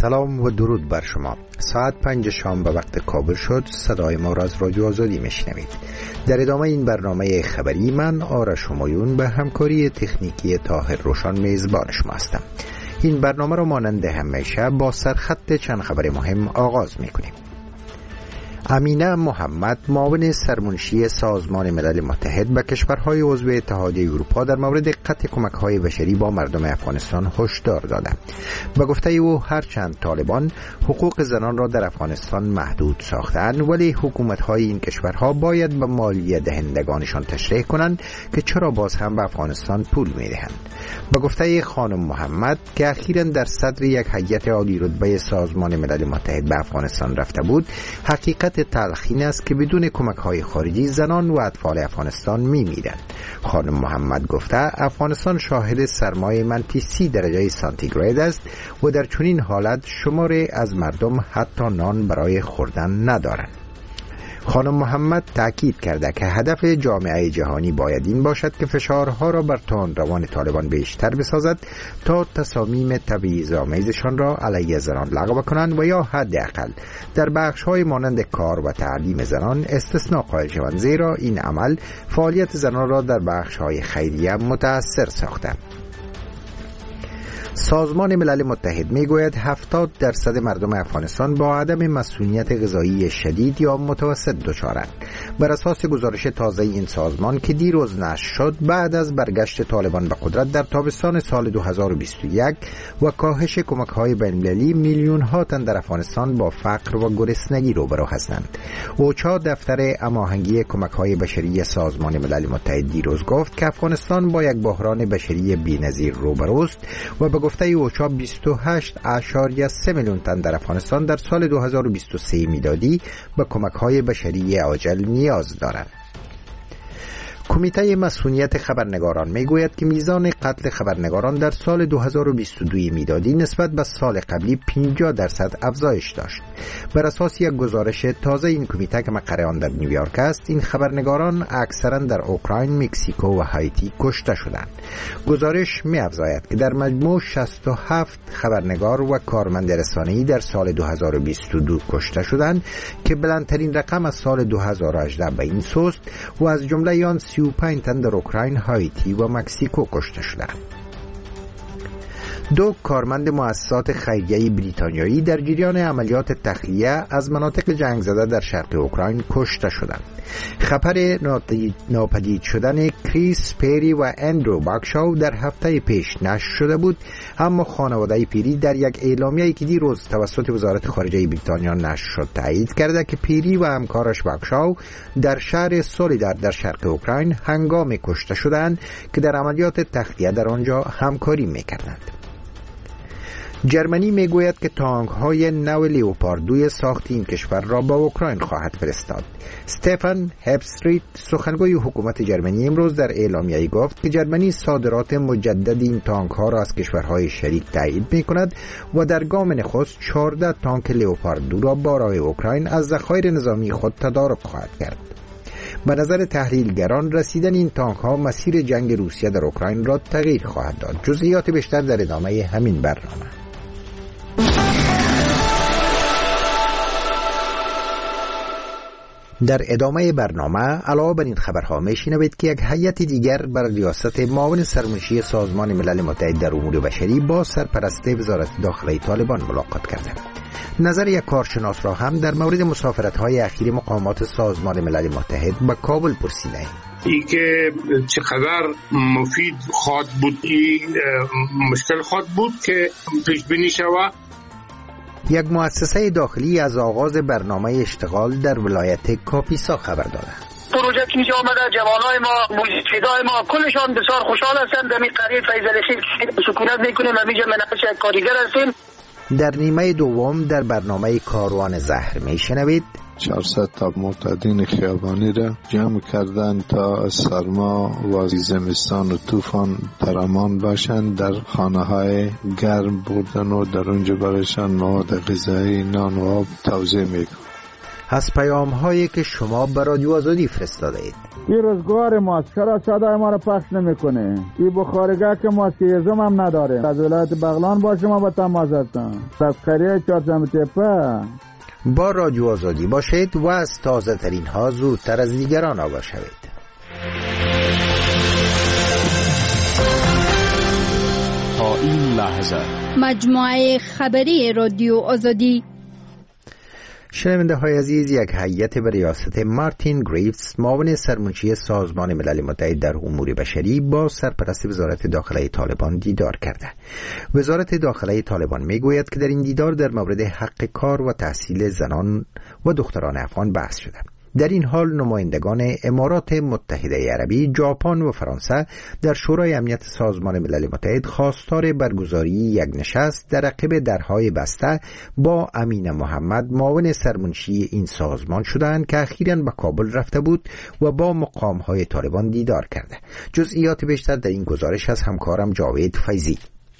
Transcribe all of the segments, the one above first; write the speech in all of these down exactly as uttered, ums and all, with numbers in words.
سلام و درود بر شما. ساعت پنج شام به وقت کابل شد. صدای ما را از رادیو آزادی میشنوید. در ادامه این برنامه خبری من آرش همایون به همکاری تکنیکی طاهر روشان میزبان شما هستم. این برنامه را مانند همیشه با سرخط چند خبر مهم آغاز میکنیم. امینه محمد معاون سرمنشی سازمان ملل متحد به کشورهای عضو اتحادیه اروپا در مورد قطع کمک‌های بشری با مردم افغانستان هشدار داده. به گفته او هرچند طالبان حقوق زنان را در افغانستان محدود ساختند، ولی حکومت‌های این کشورها باید به مالیه دهندگانشان تشریح کنند که چرا باز هم به افغانستان پول می‌دهند. به گفته خانم محمد که اخیراً در صدر یک هیئت عالی رتبه سازمان ملل متحد به افغانستان رفته بود، حقیقت تلخ این است که بدون کمک‌های خارجی زنان و اطفال افغانستان می‌میرند. خانم محمد گفته افغانستان شاهد سرمای منفی سی درجه سانتیگراد است و در چنین حالت شماری از مردم حتی نان برای خوردن ندارند. خانم محمد تأکید کرده که هدف جامعه جهانی باید این باشد که فشارها را بر تندروان طالبان بیشتر بسازد تا تصامیم تبعیض‌آمیزشان را علیه زنان لغو کنند و یا حداقل در بخش‌های مانند کار و تعلیم زنان استثناء قائل شوند، زیرا این عمل فعالیت زنان را در بخش‌های خیریه متأثر ساخته. سازمان ملل متحد میگوید هفتاد درصد مردم افغانستان با عدم مسئولیت غذایی شدید یا متوسط دچارند. بر اساس گزارش تازه این سازمان که دیروز نشر شد، بعد از برگشت طالبان به قدرت در تابستان سال دو هزار و بیست و یک و کاهش کمک‌های بین‌المللی، میلیون‌ها تن در افغانستان با فقر و گرسنگی روبرو هستند. اوچا دفتر هماهنگی کمک‌های بشری سازمان ملل متحد دیروز گفت که افغانستان با یک بحران بشری بی‌نظیر روبروست و به گفته اوچا بیست و هشت اشاریه سه میلیون تن در افغانستان در سال دو هزار و بیست و سه میلادی به کمک‌های بشری عاجل نیاز دارند. کمیته مسئولیت خبرنگاران میگوید که میزان قتل خبرنگاران در سال دو هزار و بیست و دو میلادی نسبت به سال قبلی پنجاه درصد افزایش داشت. بر اساس یک گزارش تازه این کمیته که مقر آن در نیویورک است، این خبرنگاران اکثرا در اوکراین، مکزیکو و هایتی کشته شدند. گزارش می‌افزاید که در مجموع شصت و هفت خبرنگار و کارمند رسانه‌ای در سال دو هزار و بیست و دو کشته شدند که بلندترین رقم از سال دو هزار و هجده به این سوست و از جمله آن سی و پنج تن در اوکراین، هایتی و مکزیکو کشته شدند. دو کارمند مؤسسات خیریه بریتانیایی در جریان عملیات تخلیه از مناطق جنگ زده در شرق اوکراین کشته شدند. خبر ناپدید شدن کریس پیری و اندرو باکشاو در هفته پیش نشر شده بود، اما خانواده پیری در یک اعلامیه‌ای که دیروز توسط وزارت خارجه بریتانیا نشر شد تایید کرده که پیری و همکارش باکشاو در شهر سولیدار در شرق اوکراین هنگام کشته شدند که در عملیات تخلیه در آنجا همکاری می‌کردند. جرمنی میگوید که تانک های نو لیوپارد دو ساخت این کشور را به اوکراین خواهد فرستاد. استفان هپستریت سخنگوی حکومت جرمنی امروز در اعلامیه‌ای گفت که جرمنی صادرات مجدد این تانک ها را از کشورهای شریک تایید می کند و در گام نخست چهارده تانک لیوپارد دو را برای اوکراین از ذخایر نظامی خود تدارک خواهد کرد. به نظر تحلیلگران رسیدن این تانک ها مسیر جنگ روسیه در اوکراین را تغییر خواهد داد. جزئیات بیشتر در ادامه همین برنامه. در ادامه برنامه علاوه بر این خبرها میشنوید که یک هیئت دیگر بر ریاست معاون سرمنشی سازمان ملل متحد در امور بشری با سرپرست وزارت داخلی طالبان ملاقات کرده. نظر یک کارشناس را هم در مورد مسافرت‌های اخیر مقامات سازمان ملل متحد به کابل پرسیده ایم. ای که چقدر مفید خواهد بود، ای مشکل خواهد بود که پیش بینی شود. یک مؤسسه داخلی از آغاز برنامه اشتغال در ولایت کاپیسا خبر داده. پروژه که اینجا آمده، جوانای ما، موجودای ما کلشان بسیار خوشحال هستند. در این قریه فیض علی سکونت میکنیم و اینجا منعش یک کارگر هستیم. در نیمه دوم در برنامه کاروان زهر میشنوید چهارصد تا معتادین خیابانی را جمع کردن تا از سرما و زمستان و طوفان در امان باشند. در خانه های گرم بردن و در اونجا برایشان مواد غذایی، نان و آب توزیع میکنند. از پیام هایی که شما به رادیو آزادی فرستاده اید. این روزگار ماست، چرا صدای ما رو پخش نمیکنه؟ این بخارگاه که ما سیزم هم نداره. از ولایت بغلان با شما به تماس هستم. از خریه چهارشنبه تپه. با رادیو آزادی باشید و از تازه ترین ها زودتر از دیگران آگاه شوید. تا این لحظه مجموعه خبری رادیو آزادی. شنونده های عزیز، یک هیئت به ریاست مارتین گریفز، معاون سرمنشی سازمان ملل متحد در امور بشری، با سرپرست وزارت داخله طالبان دیدار کرده. وزارت داخله طالبان می گوید که در این دیدار در مورد حق کار و تحصیل زنان و دختران افغان بحث شده. در این حال نمایندگان امارات متحده عربی، ژاپن و فرانسه در شورای امنیت سازمان ملل متحد خواستار برگزاری یک نشست در عقب درهای بسته با امین محمد، معاون سرمنشی این سازمان شدند که اخیراً به کابل رفته بود و با مقام‌های طالبان دیدار کرده. جزئیات بیشتر در این گزارش از همکارم جاوید فیضی.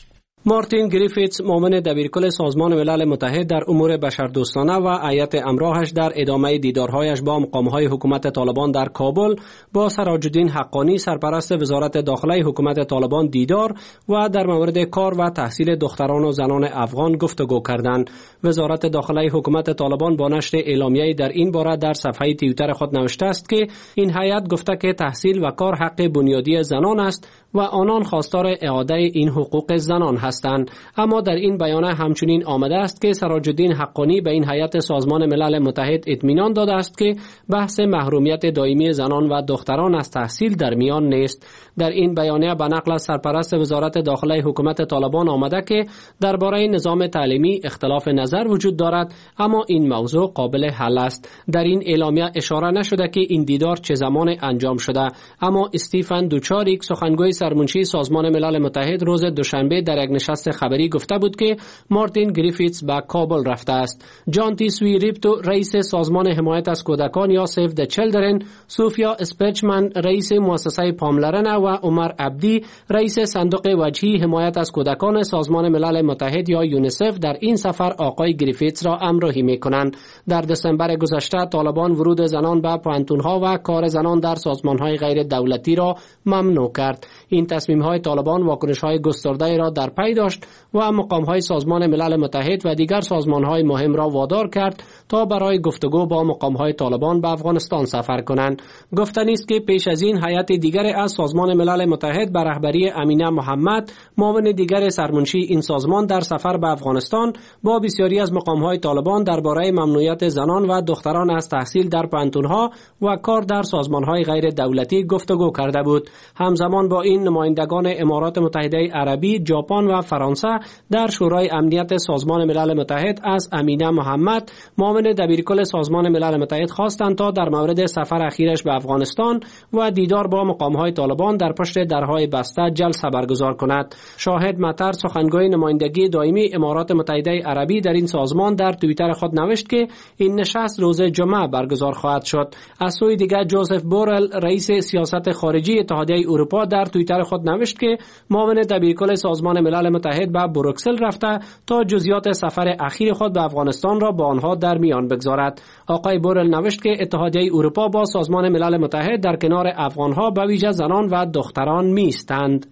مارتین گریفیتس، معاون دبیرکل سازمان ملل متحد در امور بشردوستانه و هیئت همراهش در ادامه دیدارهایش با مقام‌های حکومت طالبان در کابل با سراج الدین حقانی، سرپرست وزارت داخله حکومت طالبان دیدار و در مورد کار و تحصیل دختران و زنان افغان گفتگو کردند. وزارت داخله حکومت طالبان با نشر اعلامیه‌ای در این باره در صفحه توییتر خود نوشته است که این هیئت گفته که تحصیل و کار حق بنیادی زنان است و آنان خواستار اعاده این حقوق زنان هستند. اما در این بیانیه همچنین آمده است که سراج الدین حقانی به این هیئت سازمان ملل متحد اطمینان داده است که بحث محرومیت دائمی زنان و دختران از تحصیل در میان نیست. در این بیانیه به نقل از سرپرست وزارت داخله حکومت طالبان آمده که درباره نظام تعلیمی اختلاف نظر وجود دارد، اما این موضوع قابل حل است. در این اعلامیه اشاره نشده که این دیدار چه زمان انجام شده، اما استیفن دوچاریک، سخنگوی سرمنشی سازمان ملل متحد، روز دوشنبه در یک نشست خبری گفته بود که مارتین گریفیتس به کابل رفته است. جان تیسوی ریپتو، رئیس سازمان حمایت از کودکان یا سیو د چیلدرن، سوفیا اسپچمن، رئیس مؤسسه پاملرنه و عمر عبدی، رئیس صندوق وجهی حمایت از کودکان سازمان ملل متحد یا یونیسف، در این سفر آقای گریفیتس را همراهی می‌کنند. در دسامبر گذشته طالبان ورود زنان به پانتون‌ها و کار زنان در سازمان‌های غیر دولتی را ممنوع کرد. این تصمیم‌های طالبان واکنش‌های گسترده را در پی داشت و مقام‌های سازمان ملل متحد و دیگر سازمان‌های مهم را وادار کرد تا برای گفتگو با مقام‌های طالبان به افغانستان سفر کنند. گفتنی است که پیش از این هیئت دیگر از سازمان ملل متحد به رهبری امینه محمد، معاون دیگر سرمنشی این سازمان، در سفر به افغانستان با بسیاری از مقام‌های طالبان درباره ممنوعیت زنان و دختران از تحصیل در پانتون‌ها و کار در سازمان‌های غیر دولتی گفتگو کرده بود. همزمان با این نمایندگان امارات متحده عربی، ژاپن و فرانسه در شورای امنیت سازمان ملل متحد از امینه محمد، معاون دبیرکل سازمان ملل متحد، خواستند تا در مورد سفر اخیرش به افغانستان و دیدار با مقام‌های طالبان در پشت درهای بسته جلسه برگزار کند. شاهد مطر، سخنگوی نمایندگی دائمی امارات متحده عربی در این سازمان، در توییتر خود نوشت که این نشست روز جمعه برگزار خواهد شد. از سوی دیگر جوزف بورل، رئیس سیاست خارجی اتحادیه اروپا، در توییتر خود نوشت که معاون دبیرکل سازمان ملل متحد به بروکسل رفته تا جزئیات سفر اخیر خود به افغانستان را با آنها در میان بگذارد. آقای بورل نوشت که اتحادیه اروپا با سازمان ملل متحد در کنار افغانها به ویژه زنان و دختران می‌ایستند.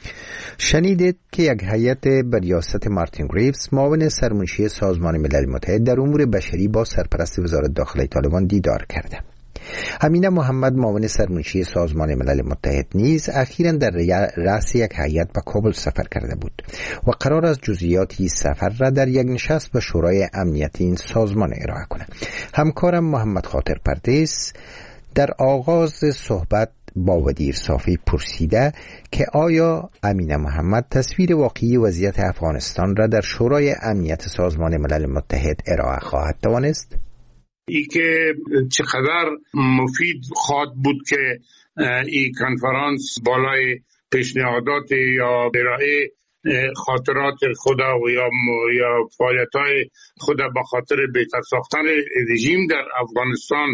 شنیدید که یک هیئت به ریاست مارتین گریفز، معاون سرمنشی سازمان ملل متحد در امور بشری، با سرپرست وزارت داخله طالبان دیدار کرده. امینه محمد، معاون سرمنشی سازمان ملل متحد، نیز اخیراً در رأس یک هیئت به کابل سفر کرده بود و قرار است جزئیات سفر را در یک نشست به شورای امنیت این سازمان ارائه کند. همکارم محمد خاطر پردیس در آغاز صحبت با ودیر صافی پرسیده که آیا امینه محمد تصویر واقعی وضعیت افغانستان را در شورای امنیت سازمان ملل متحد ارائه خواهد توانست؟ ای که چقدر مفید خواهد بود که این کنفرانس بالای پیشنهادات یا ارائه خاطرات خدا و یا یا فعالیت‌های خدا به خاطر بهتر ساختن رژیم در افغانستان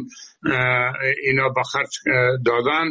اینا به خرج دادن،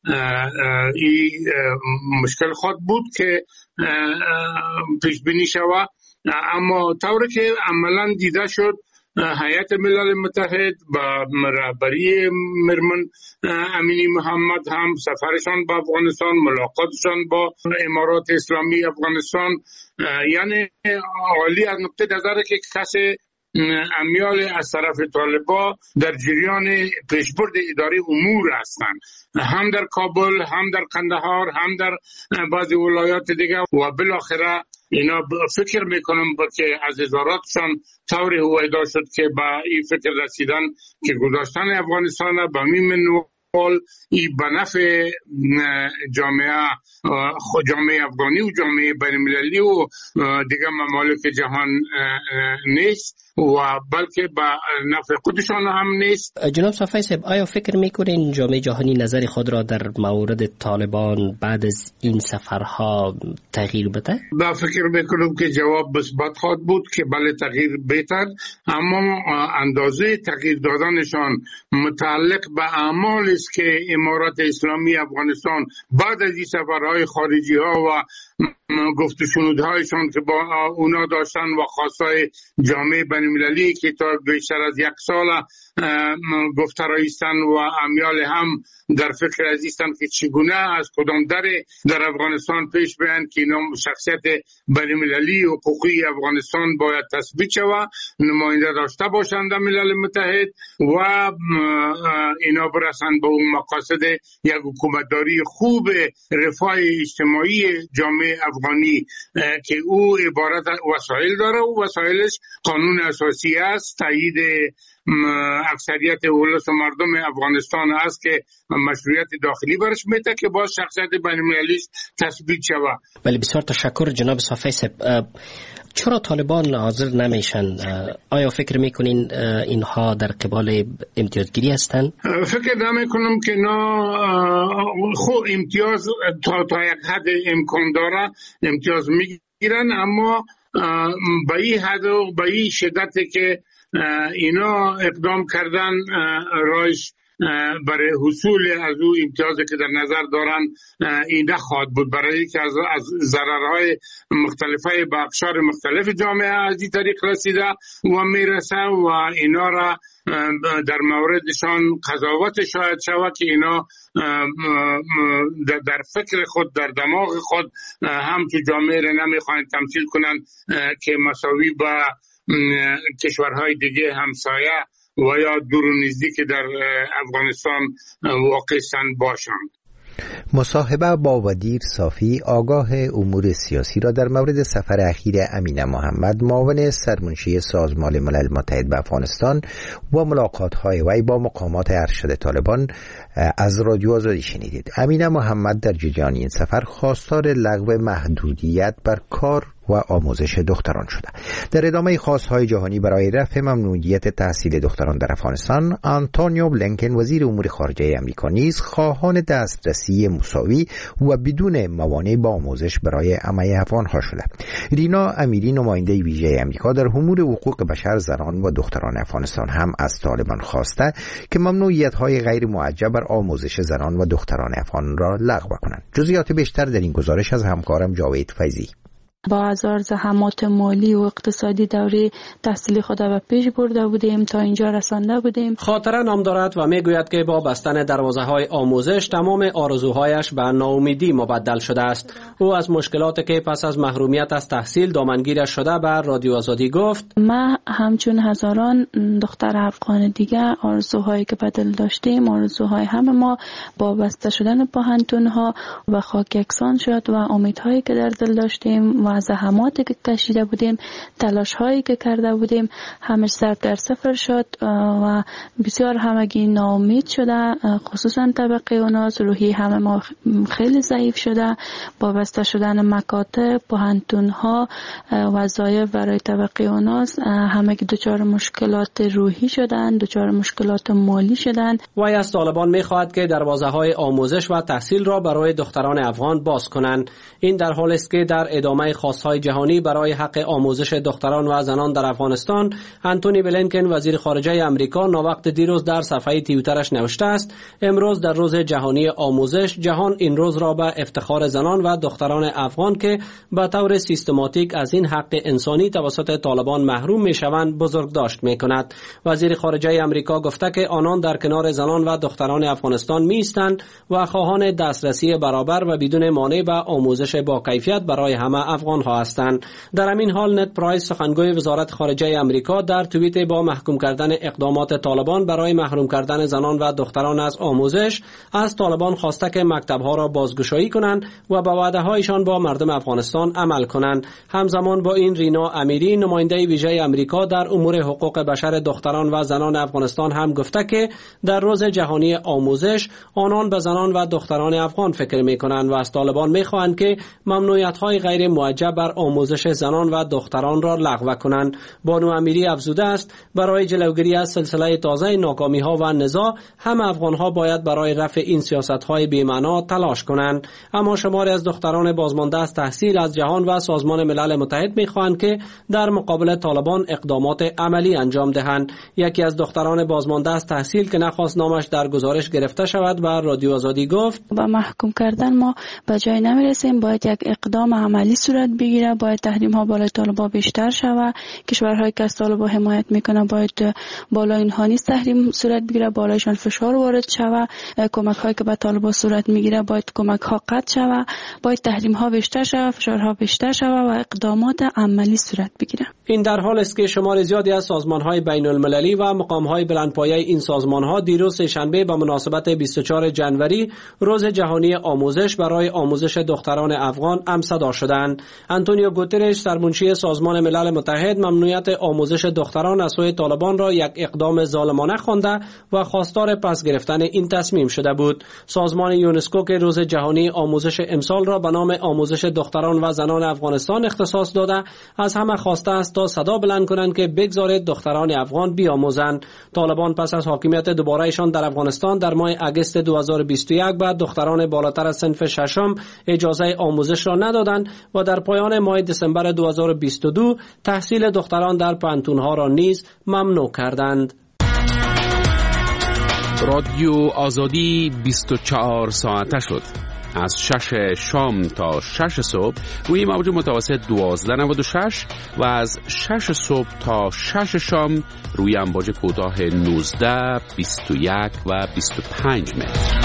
این مشکل خواهد بود که پیش بینی شود. اما طوری که عملا دیده شد هیئت ملل متحد با رهبری مرمن امینی محمد هم سفرشان به افغانستان، ملاقاتشان با امارات اسلامی افغانستان، یعنی عالی از نقطه نظر که کسی امیال از طرف طالبان در جریان پیشبرد اداره امور هستند، هم در کابل، هم در قندهار، هم در بعضی ولایات دیگه و بالاخره اینا فکر میکنم که از وزاراتشان طوری هویدا شد که با این فکر رسیدن که گذاشتن افغانستان به میم حال ای به نفع جامعه خود جامعه افغانی و جامعه بین‌المللی و دیگه ممالک جهان نیست و بلکه به نفع خودشان هم نیست. جناب صافی صاحب، آیا فکر میکنین جامعه جهانی نظر خود را در مورد طالبان بعد از این سفرها تغییر بده؟ با فکر میکنم که جواب مثبت خواهد بود که بله تغییر بهتر، اما اندازه تغییر دادنشان متعلق به اعمال است که امارات اسلامی افغانستان بعد از این سفرهای خارجی ها و گفت و شنودهایشان که با اونا داشتن و خواستای جامعه بین‌المللی که تا بیشتر از یک سال گفتارایستن و امیال هم در فکر عزیزتن که چگونه از کدام در در افغانستان پیش بیان که اینا شخصیت بین‌المللی و حقوقی افغانستان باید تثبیت شود، نماینده داشته باشند در ملل متحد و اینا برسند به اون مقاصد یک حکومتداری خوب رفاه اجتماعی جامعه افغانی که او عبارت وسایل داره و وسایلش قانون اساسی است، تایید اکثریت ولس و مردم افغانستان است که مشروعیت داخلی برش میده که با شخصیت بین‌المللیش تثبیت شود. ولی بسیار تشکر جناب صافی صاحب. چرا طالبان حاضر نمیشن؟ آیا فکر میکنین اینها در قبال امتیازگیری هستند؟ فکر نمیکنم که نه، خود امتیاز تا تا یک حد امکان داره امتیاز میگیرن، اما به این حد و به این شدتی که اینا اقدام کردن رایش برای حصول از او امتیازی که در نظر دارن این نخواهد بود، برای که از, از ضررهای مختلفه به اقشار مختلف جامعه از این طریق رسیده و میرسه و اینا را در موردشان قضاوت شاید شود که اینا در فکر خود در دماغ خود هم تو جامعه را نمیخواهند تمثیل کنند که مساوی با کشورهای دیگه همسایه و یا دور و نزدیک در افغانستان واقعاً باشند. مصاحبه با ودیر صافی آگاه امور سیاسی را در مورد سفر اخیر امینه محمد معاون سرمنشی سازمان ملل متحد به افغانستان و ملاقات‌های وی با مقامات ارشد طالبان از رادیو آزادی شنیدید. امینه محمد در جریان این سفر خواستار لغو محدودیت بر کار و آموزش دختران شده. در ادامه خواست‌های جهانی برای رفع ممنوعیت تحصیل دختران در افغانستان، آنتونیو بلینکن وزیر امور خارجه آمریکا نیز خواهان دسترسی مساوی و بدون موانع با آموزش برای همه افغان‌ها شده. رینا امیری نماینده ویژه آمریکا در امور حقوق بشر زنان و دختران افغانستان هم از طالبان خواسته که ممنوعیت‌های غیر موجه بر آموزش زنان و دختران افغان را لغو کنند. جزئیات بیشتر در این گزارش از همکارم جاوید فیضی. با هزار زحمات مالی و اقتصادی دوره تحصیلی خود به پیش برده بودیم تا اینجا رسانده بودیم. خاطره نام دارد و میگوید که با بستن دروازه‌های آموزش تمام آرزوهایش به ناامیدی مبدل شده است. او از مشکلاتی که پس از محرومیت از تحصیل دامنگیرش شده به رادیو آزادی گفت: ما همچون هزاران دختر افغان دیگه آرزوهایی که به دل داشتیم، آرزوهای همه ما با بسته شدن پاهنتون‌ها و خاک یکسان شد و امیدهایی که در دل داشتیم و زحماتی که کشیده بودیم، تلاش هایی که کرده بودیم، همش سر در صفر شد و بسیار همگی ناامید شده، خصوصا طبقه اوناس روحی همه ما خیلی ضعیف شده. با بسته شدن مکاتب، پاهنتون ها، وظایف برای طبقه اوناس همگی دچار مشکلات روحی شدن، دچار مشکلات مالی شدن. وی از طالبان میخواهد که دروازه های آموزش و تحصیل را برای دختران افغان باز کنند. این در حالی است که در ادامه خواستهای جهانی برای حق آموزش دختران و زنان در افغانستان، انتونی بلینکن وزیر خارجه امریکا ناوقت دیروز در صفحه توییترش نوشته است: امروز در روز جهانی آموزش، جهان این روز را به افتخار زنان و دختران افغان که به طور سیستماتیک از این حق انسانی توسط طالبان محروم میشوند بزرگداشت میکند. وزیر خارجه امریکا گفته که آنان در کنار زنان و دختران افغانستان میستند و خواهان دسترسی برابر و بدون مانع به آموزش با کیفیت برای همه افغان ها هستند. در همین حال نت پرایس سخنگوی وزارت خارجه امریکا در توییت با محکوم کردن اقدامات طالبان برای محروم کردن زنان و دختران از آموزش از طالبان خواسته که مکتب‌ها را بازگشایی کنند و به وعده‌هایشان با مردم افغانستان عمل کنند. همزمان با این رینا امیری نماینده ویژه امریکا در امور حقوق بشر دختران و زنان افغانستان هم گفته که در روز جهانی آموزش آنان به زنان و دختران افغان فکر می‌کنند و از طالبان می‌خواهند که ممنوعیت‌های غیر موجب بر آموزش زنان و دختران را لغو کنند. بانو امیری افزوده است: برای جلوگیری از سلسله تازه ناکامی‌ها و نزاع، هم افغان‌ها باید برای رفع این سیاست‌های بی‌معنا تلاش کنند. اما شماری از دختران بازمانده از تحصیل از جهان و سازمان ملل متحد می‌خواهند که در مقابل طالبان اقدامات عملی انجام دهند. یکی از دختران بازمانده از تحصیل که نخواست نامش در گزارش گرفته شود و رادیو آزادی گفت: با محکوم کردن ما به جای نمیرسیم، باید یک اقدام عملی صورت بگیره، باید تحریم ها بالای طالبان بیشتر شود، کشورهایی که از طالبان حمایت میکنه باید بالا اینها نیست تحریم صورت بگیره، بالایشان فشار وارد شود، کمک هایی که به طالبان صورت میگیره باید کمک ها قطع شود، باید تحریم ها بیشتر شود، فشارها بیشتر شود و اقدامات عملی صورت بگیره. این در حال است که شمار زیادی از سازمان های بین المللی و مقام های بلندپایه این سازمان ها دیروز سه‌شنبه به مناسبت بیست و چهارم جنوری روز جهانی آموزش برای آموزش دختران افغان امصدا شدند. آنتونیو گوترش سرمنشی سازمان ملل متحد ممنوعیت آموزش دختران از سوی طالبان را یک اقدام ظالمانه خوانده و خواستار پس گرفتن این تصمیم شده بود. سازمان یونسکو که روز جهانی آموزش امسال را به نام آموزش دختران و زنان افغانستان اختصاص داده، از همه خواسته است تا صدا بلند کنند که بگذارید دختران افغان بیاموزند. طالبان پس از حاکمیت دوباره‌شان در افغانستان در ماه اگست دو هزار و بیست و یک بعد دختران بالاتر از صنف ششم اجازه آموزش را ندادند و در پایان ماه دسامبر دو هزار و بیست و دو تحصیل دختران در پانتون‌ها را نیز ممنوع کردند. رادیو آزادی بیست و چهار ساعته شد. از شش شام تا شش صبح روی موج متوسط دوازده نود و شش و از شش صبح تا شش شام روی امواج کوتاه نوزده، بیست و یک و بیست و پنج متر.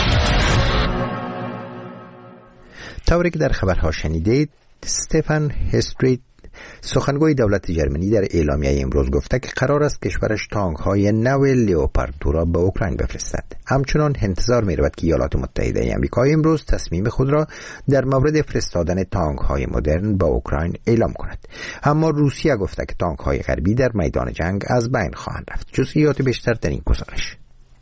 طوری که در خبرها شنیدید، استفان هستریت سخنگوی دولت جرمنی در اعلامیه امروز گفته که قرار است کشورش تانک‌های نو لئوپارد دو را به اوکراین بفرستد. همچنان انتظار می‌رود که ایالات متحده آمریکا امروز تصمیم خود را در مورد فرستادن تانک‌های مدرن به اوکراین اعلام کند. اما روسیه گفته که تانک‌های غربی در میدان جنگ از بین خواهند رفت. جزئیات بیشتر در این گزارش.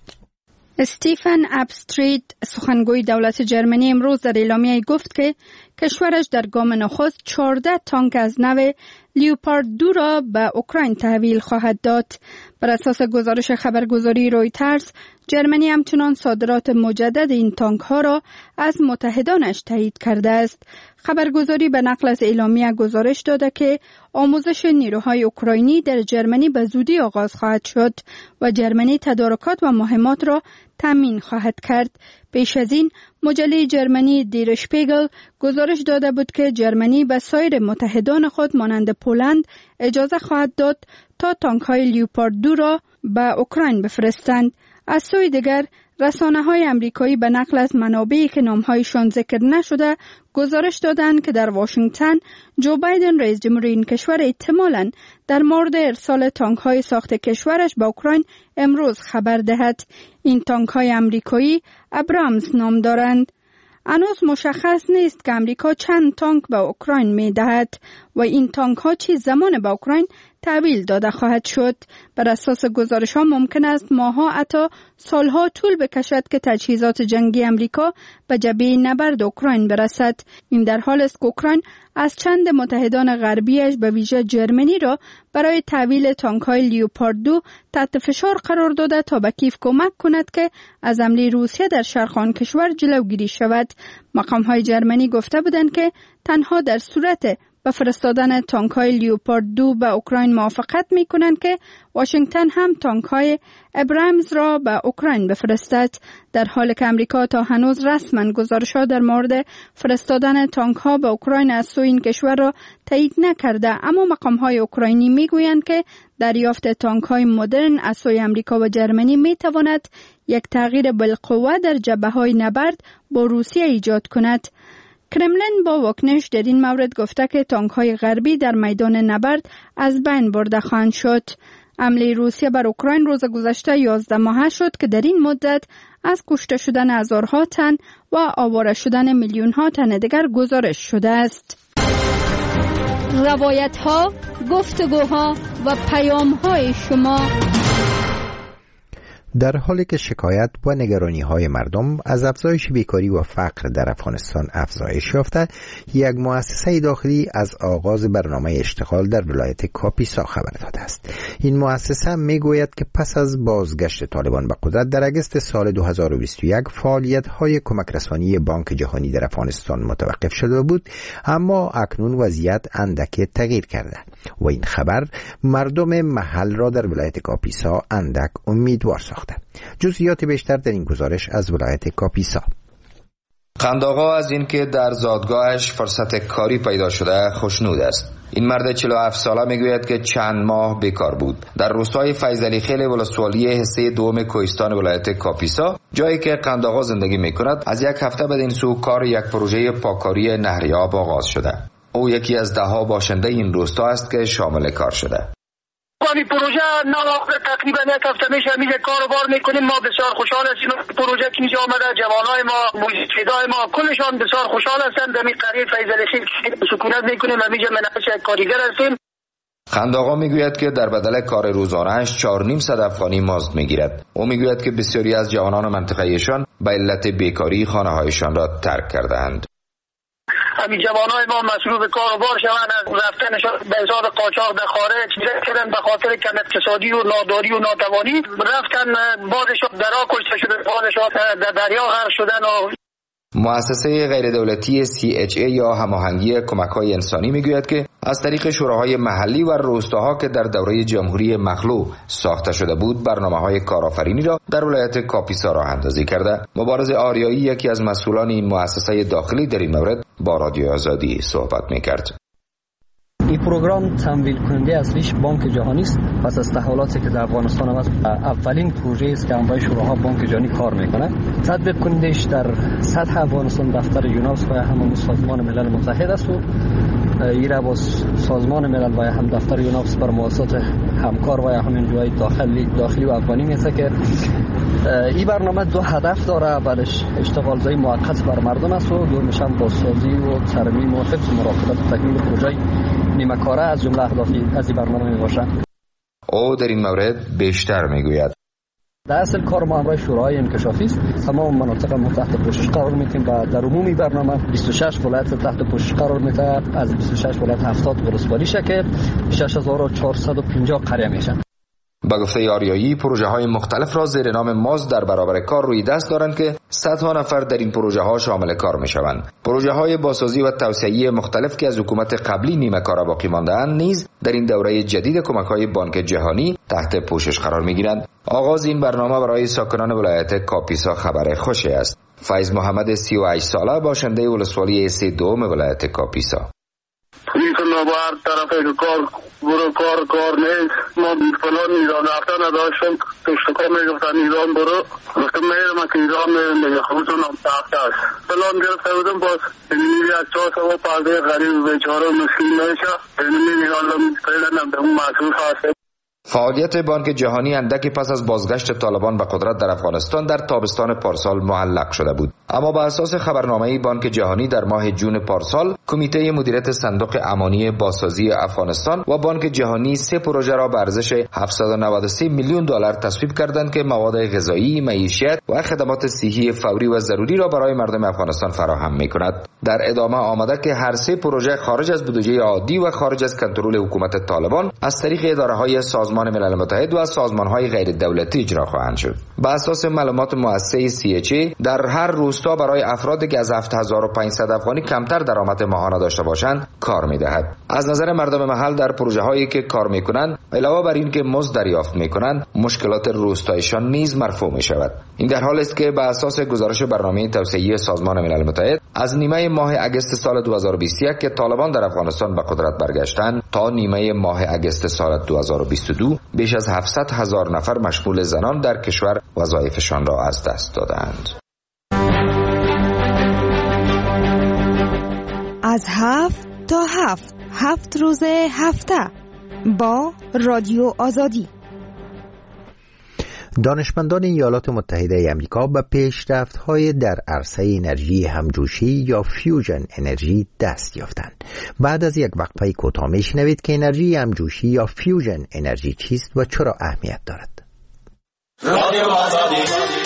استیفن ابستریت سخنگوی دولت جرمنی امروز در اعلامیه گفت که کشورش در گام نخست چهارده تانک از نو لیوپارد دو را به اوکراین تحویل خواهد داد. بر اساس گزارش خبرگزاری رویترز، جرمنی همچنان صادرات مجدد این تانک ها را از متحدانش تایید کرده است. خبرگزاری به نقل از اعلامیه گزارش داده که آموزش نیروهای اوکراینی در جرمنی به زودی آغاز خواهد شد و جرمنی تدارکات و مهمات را تامین خواهد کرد. پیش از این مجله جرمنی دیر شپیگل گزارش داده بود که جرمنی به سایر متحدان خود مانند پولند اجازه خواهد داد تا تانک‌های لیوپارد دو را به اوکراین بفرستند. از سوی دیگر رسانه‌های آمریکایی به نقل از منابعی که نام‌هایشان ذکر نشده گزارش دادند که در واشنگتن جو بایدن رئیس جمهور این کشور احتمالاً در مورد ارسال تانک‌های ساخت کشورش به اوکراین امروز خبر دهد. این تانک‌های آمریکایی ابرامز نام دارند. هنوز مشخص نیست که امریکا چند تانک به اوکراین می دهد و این تانک ها چه زمان به اوکراین تحویل داده خواهد شد. بر اساس گزارش ها ممکن است ماها حتی سالها طول بکشد که تجهیزات جنگی امریکا به جبهه نبرد اوکراین برسد. این در حال است که اوکراین از چند متحدان غربیش به ویژه جرمنی را برای تحویل تانک های لیوپارد دو تحت فشار قرار داده تا به کیف کمک کند که از حمله روسیه در شرق آن کشور جلوگیری شود. مقام های جرمنی گفته بودند که تنها در صورت به فرستادن تانک های لیوپارد دو به اوکراین موافقت می کنند که واشنگتن هم تانک های ابرامز را به اوکراین بفرستد، در حالی که امریکا تا هنوز رسما گزارش‌ها در مورد فرستادن تانک ها به اوکراین از سوی این کشور را تایید نکرده. اما مقام های اوکراینی می گویند که دریافت تانک های مدرن از سوی امریکا و جرمنی می تواند یک تغییر بالقوه در جبهه های نبرد با روسیه ایجاد کند. کرملین با واکنش در این مورد گفته که تانک های غربی در میدان نبرد از بین برده خواهند شد. حمله روسیه بر اوکراین روز گذشته یازده ماهه شد که در این مدت از کشته شدن هزارها تن و آواره شدن میلیون ها تن دیگر گزارش شده است. روایت ها، گفتگوها و پیام های شما. در حالی که شکایت و نگرانی های مردم از افزایش بیکاری و فقر در افغانستان افزایش یافته، یک مؤسسه داخلی از آغاز برنامه اشتغال در ولایت کاپیسا خبر داده است. این مؤسسه میگوید که پس از بازگشت طالبان به قدرت در اگست سال دو هزار و بیست و یک فعالیت های کمک رسانی بانک جهانی در افغانستان متوقف شده بود، اما اکنون وضعیت اندک تغییر کرده و این خبر مردم محل را در ولایت کاپیسا اندک امیدوار ساخته. جزئیات بیشتر در این گزارش از ولایت کاپیسا. قندآقا از اینکه در زادگاهش فرصت کاری پیدا شده خوشنود است. این مرد چهل و هفت ساله میگوید که چند ماه بیکار بود. در روستای فیضعلی خیل ولسوالی حصه دوم کوهستان ولایت کاپیسا، جایی که قندآقا زندگی میکند، از یک هفته بعد این سو کار یک پروژه پاککاری نهریاب آغاز شده. او یکی از ده ها باشنده این روستا است که شامل کار شده. این پروژه نواقع تقریبا یک هفته میشه میشه کار بار میکنیم. ما بسیار خوشحال هستیم. پروژه که اینجا آمده، جوانای ما، موجودای ما کلشان بسیار خوشحال هستند. در این قریه فیضعلی خیل سکونت میکنیم و میشه منعش کارگر هستیم. قندآقا میگوید که در بدل کار روزانه‌اش چهار نیم صد افغانی مزد میگیرد. او میگوید که بسیاری از جوانان منطقه ایشان به علت بیکاری خانه‌هایشان را ترک کردند. همین جوانای ما مصروف کار و بار شوند، از رفتنشان به حساب قاچاق در خارج کردن به خاطر کم اقتصادی و ناداری و ناتوانی رفتن، بعضشان درا کشته شده، بعضشان در دریا غرق شدن. و مؤسسه غیر دولتی سی اچ ای یا هماهنگی کمک‌های انسانی میگوید که از طریق شوراهای محلی و روستاها که در دوره جمهوری مخلوع ساخته شده بود، برنامه‌های کارآفرینی را در ولایت کاپیسا راه اندازی کرده. مبارز آریایی، یکی از مسئولان این مؤسسه داخلی، در این مورد با رادیو آزادی صحبت می‌کرد. این پروگرام تمویل کننده اصلیش بانک جهانی است. پس از تحولاتی که در افغانستان هم است، اولین پروژه است که همراه شوراها بانک جهانی کار میکنه. تطبیق کنندهش در سطح افغانستان دفتر یوناس و همون سازمان ملل متحد است و ایره با سازمان ملل و هم دفتر یوناس بر مؤسسات همکار و همین جای داخلی داخلی و افغانی میسه که این برنامه دو هدف داره. اولش اشتغال زایی موقت بر مردم است و دومش هم بازسازی و ترمیم و حفظ مراقبت و تکمیل پروژه نیمه کاره از جمله اهدافی از این برنامه میباشه. او در این مورد بیشتر میگوید. در اصل کار ما همراه شورای انکشافی است. تمام مناطق ما تحت پوشش قرار میدیم و در عمومی برنامه بیست و شش ولایت تحت پوشش قرار میده. از بیست و شش ولایت هفتاد ولسوالی که شش هزار و چهارصد و پنجاه قریه میشن. با گفته آریایی، پروژه های مختلف را زیر نام ماز در برابر کار روی دست دارند که صدها نفر در این پروژه ها شامل کار می شوند. پروژه های بازسازی و توسعه مختلف که از حکومت قبلی نیمه کار باقی مانده اند نیز در این دوره جدید کمک های بانک جهانی تحت پوشش قرار می گیرند. آغاز این برنامه برای ساکنان ولایت کاپیسا خبر خوشی است. فیض محمد سی و هشت ساله باشنده ولسوالی سی دوم ولایت کاپیسا. میتونه با هر طرف کار برو کار کار نیست. ما فلان ایران رفتن نداشتم، پشتکار میگفتن ایران برو، گفتم میرم که ایران میرم دیگه خودتون هم تخت است. فلان گرفته بودم باز اینی از چهار سوا پرده غریب بیچاره مسکین نشه اینی میگالم فیلن به اون محصول هسته. فعالیت بانک جهانی اندکی پس از بازگشت طالبان به قدرت در افغانستان در تابستان پارسال معلق شده بود، اما بر اساس خبرنامه بانک جهانی در ماه جون پارسال کمیته مدیریت صندوق امانی بازسازی افغانستان و بانک جهانی سه پروژه را به ارزش هفتصد و نود و سه میلیون دلار تصویب کردند که مواد غذایی، معیشت و خدمات صحی فوری و ضروری را برای مردم افغانستان فراهم می‌کند. در ادامه آمده که هر سه پروژه خارج از بودجه عادی و خارج از کنترل حکومت طالبان از طریق اداره‌های سازمان ملل متحد و سازمان‌های غیر دولتی اجرا خواهند شد. بر اساس معلومات مؤسسه سی اچ ای در هر روستا برای افرادی که از هفت هزار و پانصد افغانی کمتر درآمد ماهانه داشته باشند کار می‌دهد. از نظر مردم محل در پروژه‌هایی که کار می‌کنند علاوه بر اینکه مزد دریافت می‌کنند مشکلات روستایشان نیز مرفوع می‌شود. این در حالی است که بر اساس گزارش برنامه توسعه سازمان ملل متحد از نیمه ماه اگست سال دو هزار و بیست و یک که طالبان در افغانستان به قدرت برگشتند تا نیمه ماه اگست سال دو هزار و بیست و دو بیش از هفتصد هزار نفر مشمول زنان در کشور وظایفشان را از دست دادند. از هفت تا هفت هفت روز هفته با رادیو آزادی. دانشمندان ایالات متحده آمریکا به پیشرفت‌های در عرصه انرژی همجوشی یا فیوژن انرژی دست یافتند. بعد از یک وقفه کوتاه میشنوید که انرژی همجوشی یا فیوژن انرژی چیست و چرا اهمیت دارد. رادیو آزادی.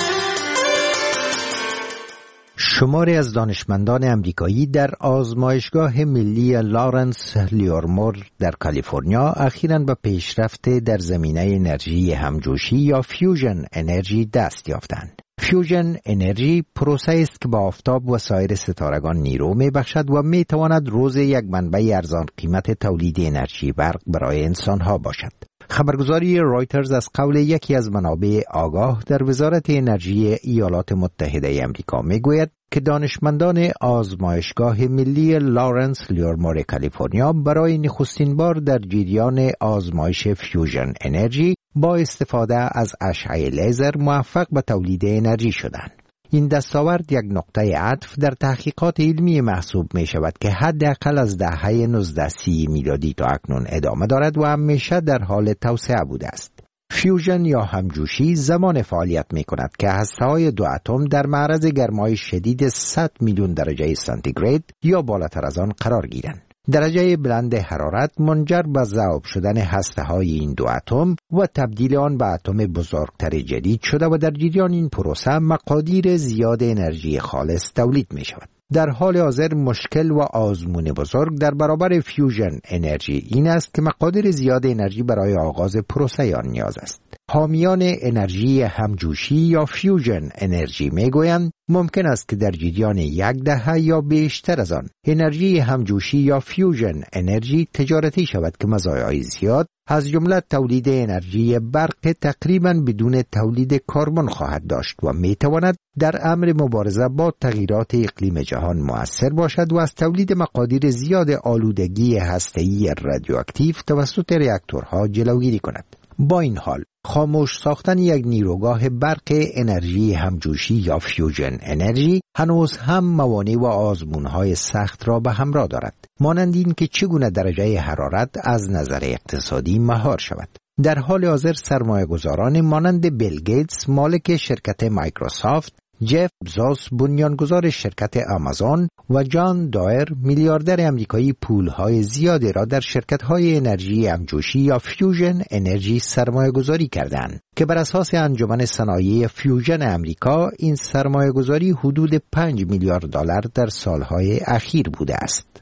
شماری از دانشمندان امریکایی در آزمایشگاه ملی لارنس لیورمور در کالیفرنیا اخیراً به پیشرفت در زمینه انرژی همجوشی یا فیوژن انرژی دست یافتند. فیوژن انرژی پروسه است که به آفتاب و سایر ستارگان نیرو می بخشد و می تواند روز یک منبع ارزان قیمت تولید انرژی برق برای انسانها باشد. خبرگزاری رایترز از قول یکی از منابع آگاه در وزارت انرژی ایالات متحده آمریکا میگوید که دانشمندان آزمایشگاه ملی لارنس لیورمور کالیفرنیا برای نخستین بار در جریان آزمایش فیوژن انرژی با استفاده از اشعه لیزر موفق به تولید انرژی شدند. این دستاورد یک نقطه عطف در تحقیقات علمی محسوب می شود که حداقل از دهه نوزده سی میلادی تا اکنون ادامه دارد و همیشه در حال توسعه بوده است. فیوژن یا همجوشی زمان فعالیت می کند که هسته‌های دو اتم در معرض گرمای شدید صد میلیون درجه سانتیگراد یا بالاتر از آن قرار گیرند. درجه بلند حرارت منجر به ذوب شدن هسته‌های این دو اتم و تبدیل آن به اتم بزرگتر جدید شده و در جریان این پروسه مقادیر زیاد انرژی خالص تولید می شود. در حال حاضر مشکل و آزمون بزرگ در برابر فیوژن انرژی این است که مقادیر زیاد انرژی برای آغاز پروسه آن نیاز است. حامیان انرژی همجوشی یا فیوژن انرژی میگویند ممکن است که در جریان یک دهه یا بیشتر از آن انرژی همجوشی یا فیوژن انرژی تجارتی شود که مزایای زیاد از جمله تولید انرژی برق تقریباً بدون تولید کربن خواهد داشت و میتواند در امر مبارزه با تغییرات اقلیم جهان مؤثر باشد و از تولید مقادیر زیاد آلودگی هسته‌ای رادیواکتیو توسط راکتورها جلوگیری کند. با این حال خاموش ساختن یک نیروگاه برق انرژی همجوشی یا فیوژن انرژی هنوز هم موانع و آزمون‌های سخت را به همراه دارد، مانند این که چگونه درجه حرارت از نظر اقتصادی مهار شود. در حال حاضر سرمایه‌گذاران مانند بیل گیتس مالک شرکت مایکروسافت، جف بزوس بنیانگذار شرکت آمازون و جان دایر میلیاردر امریکایی پولهای زیادی را در شرکت‌های انرژی همجوشی یا فیوژن انرژی سرمایه‌گذاری کردند که بر اساس انجمن صنایع فیوژن امریکا این سرمایه‌گذاری حدود پنج میلیارد دلار در سالهای اخیر بوده است.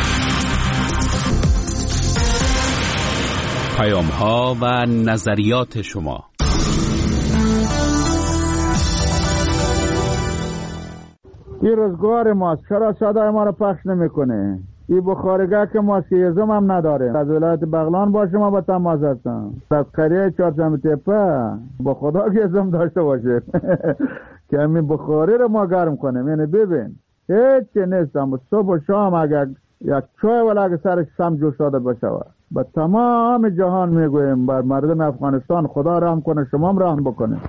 پیام‌ها و نظریات شما. این روزگار ماست، چرا صدای ما رو پخش نمیکنه؟ این بخارگاه که ما سیزم هم نداره. از ولایت بغلان باشه ما با تماس هستم. از قریه چهارشنبه تپه با خدا گزم داشته باشه که همین بخاری رو ما گرم کنیم. یعنی ببین هیچی نیستم، صبح و شام اگر یک چای ولی اگر سرش سم جوش داده باشه با تمام جهان میگویم بر مردم افغانستان خدا رحم کنه، شما هم رحم بکنه.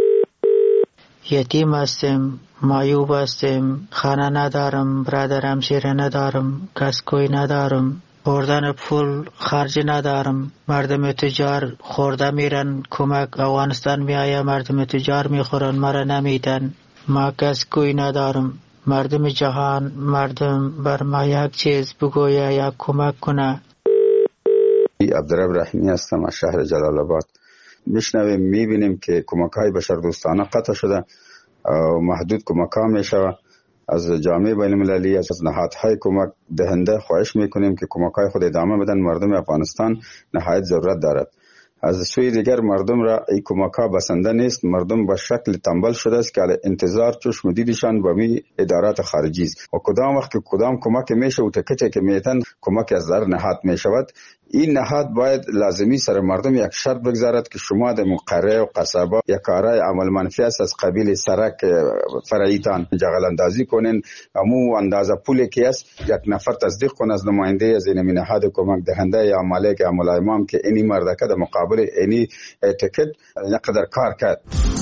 یتیم هستیم، معیوب هستیم، خانه ندارم، برادر همسایه ندارم، کسکوی ندارم، بردن پول خرج ندارم. مردم تجار خورده میرن، کمک افغانستان میآید، مردم تجار میخورن، مرا نمیدن. ما کسکوی ندارم. مردم جهان، مردم بر ما یک چیز بگویه یا کمک کنه. عبدالرب رحیمی هستم از شهر جلال آباد. میشنویم میبینیم که کمک های بشر دوستانه قطع شده و محدود کمک ها میشوه از جامعه بین المللی، از نهادهای کمک دهنده خواهش میکنیم که کمک‌های خود ادامه بدن. مردم افغانستان نهایت ضرورت دارد. از سوی دیگر مردم را این کمک‌ها بسنده نیست. مردم به شکل تنبل شده است که انتظار چشم دیدشان به می ادارات خارجی است و کدام وقت که کدام کمک میشه و تکچه که میتن کمک از در نهاد میشود. این نهاد باید لازمی سر مردم یک شرط بگذارد که شما در قریه و قصبه یک کارای عمل منفی است از قبیل سرک فرعیتان جغل اندازی کنین، امو اندازه پولی که است یک نفر تصدیق کن از نماینده از این نهاد کمک دهنده یا مالک یا ملایمام که اینی مردکه در مقابل اینی تکت نقدر کار کرد.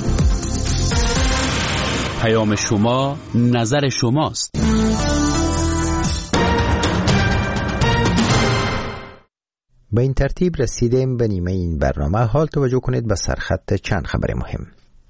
پیام شما نظر شماست. به این ترتیب رسیدیم به نیمه این برنامه. حال توجه کنید به سرخط چند خبر مهم.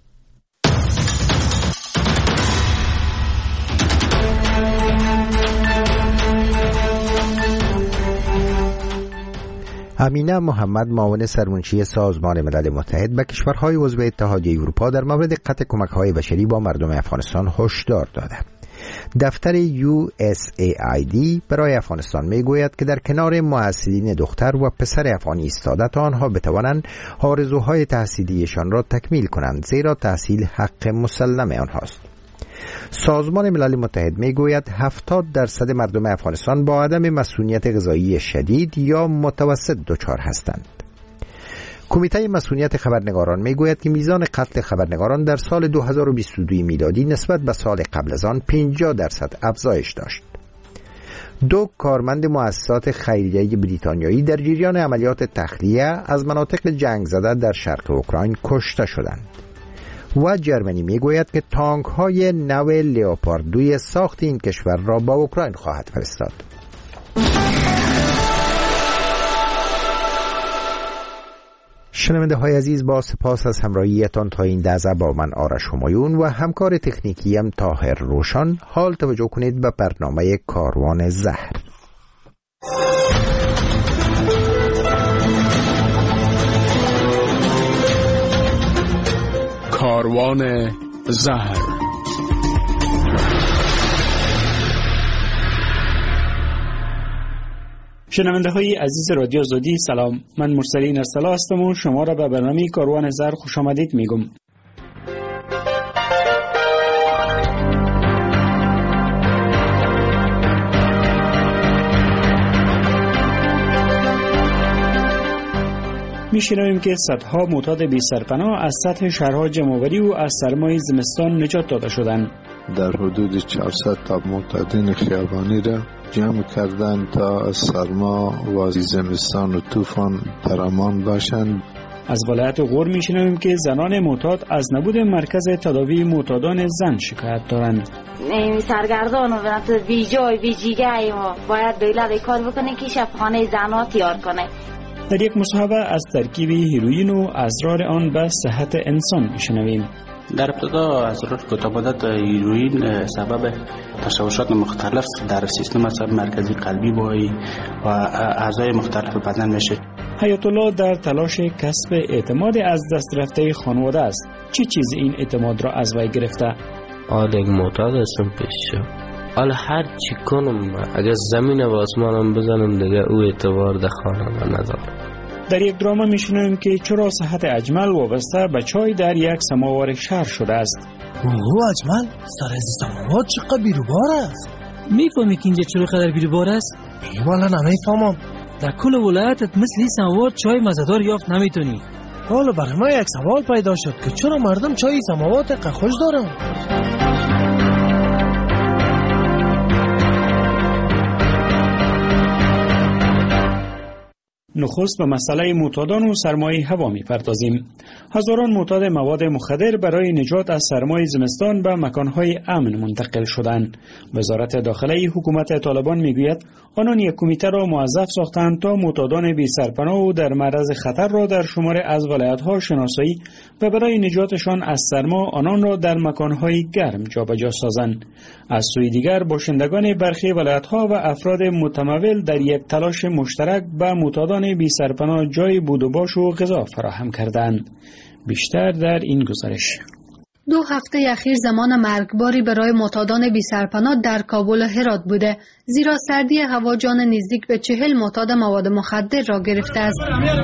امینه محمد معاون سرمنشی سازمان ملل متحد به کشورهای عضو اتحادیه اروپا در مورد قطع کمک‌های بشری با مردم افغانستان هشدار داده. دفتر یو اس ای آی دی برای افغانستان می گوید که در کنار محصلین دختر و پسر افغانی ایستاده تا آنها بتوانند آرزوهای تحصیلیشان را تکمیل کنند، زیرا تحصیل حق مسلم آنهاست. سازمان ملل متحد می گوید هفتاد درصد مردم افغانستان با عدم مسئولیت غذایی شدید یا متوسط دچار هستند. کمیته مسئولیت خبرنگاران می گوید که میزان قتل خبرنگاران در سال دو هزار و بیست و دو میلادی نسبت به سال قبل از آن پنجاه درصد افزایش داشت. دو کارمند مؤسسات خیریه بریتانیایی در جریان عملیات تخلیه از مناطق جنگ زده در شرق اوکراین کشته شدند. و جرمنی می گوید که تانک های نو لئوپارد دو ساخت این کشور را با اوکراین خواهد فرستاد. شنونده های عزیز، با سپاس از همراهیتان تا این لحظه با من آرش همایون و همکار تکنیکیم طاهر روشن. حال توجه کنید به برنامه کاروان زهر. کاروان زهر. شنونده های عزیز رادیو آزادی سلام، من مرسلین ارسلا هستم و شما را به برنامه کاروان زهر خوش آمدید میگم. میشنویم که صدها معتاد بی سرپناه از سطح شهرها جمع‌آوری و از سرمای زمستان نجات داده شدند. در حدود چهارصد تا معتادین خیابانی را جمع کردند تا از سرما و زمستان و طوفان در امان باشند. از ولایت غور میشنویم که زنان معتاد از نبود مرکز تداوی معتادان زن شکایت دارند. این سرگردان و بی جای بی جیگه ما باید دولت کار بکنه که شفاخانه زنها تیار کنه. در یک مصاحبه از ترکیب هیروئین و اضرار آن به صحت انسان میشنویم. در ابتدا اضرار کتابات هیروئین سبب تشوشات مختلف در سیستم عصبی مرکزی قلبی و اعضای مختلف بدن میشه. حیات الله در تلاش کسب اعتماد از دست رفته خانواده است. چه چیز این اعتماد را از وی گرفته؟ حال یک معتاد هستم پیش حالا هر چی کنم اگر زمین و آسمانم بزنم دیگه او اعتبار در خانه من ندارم. در یک دراما میشنویم که چرا صحت اجمل وابسته به چای در یک سماور شهر شده است. اوه اجمل، سر از سماور چقدر بیروبار است. میفهمی که اینجا چرا قدر بیروبار است؟ ای والا نمیفهمم. در کل ولایتت مثل این سماور چای مزه‌دار یافت نمیتونی. حالا برای ما یک سوال پیدا شد که چرا مردم چای سماور تقه خوش دارن؟ نخست به مسئله معتادان و سرمای هوا می‌پردازیم. هزاران معتاد مواد مخدر برای نجات از سرمای زمستان به مکانهای امن منتقل شدند. وزارت داخله حکومت طالبان میگوید آنان یک کمیته را موظف ساختند تا معتادان بی سرپناه و در معرض خطر را در شمار از ولایت‌ها شناسایی و برای نجاتشان از سرما آنان را در مکانهای گرم جابجا سازند. از سوی دیگر باشندگان برخی ولایت‌ها و افراد متمول در یک تلاش مشترک به معتادان بی سرپناه جای بود و باش و غذا فراهم کردند. بیشتر در این گزارش. دو هفته اخیر زمان مرگباری برای معتادان بی سرپناه در کابل و هرات بوده، زیرا سردی هوا جان نزدیک به چهل معتاد مواد مخدر را گرفته است.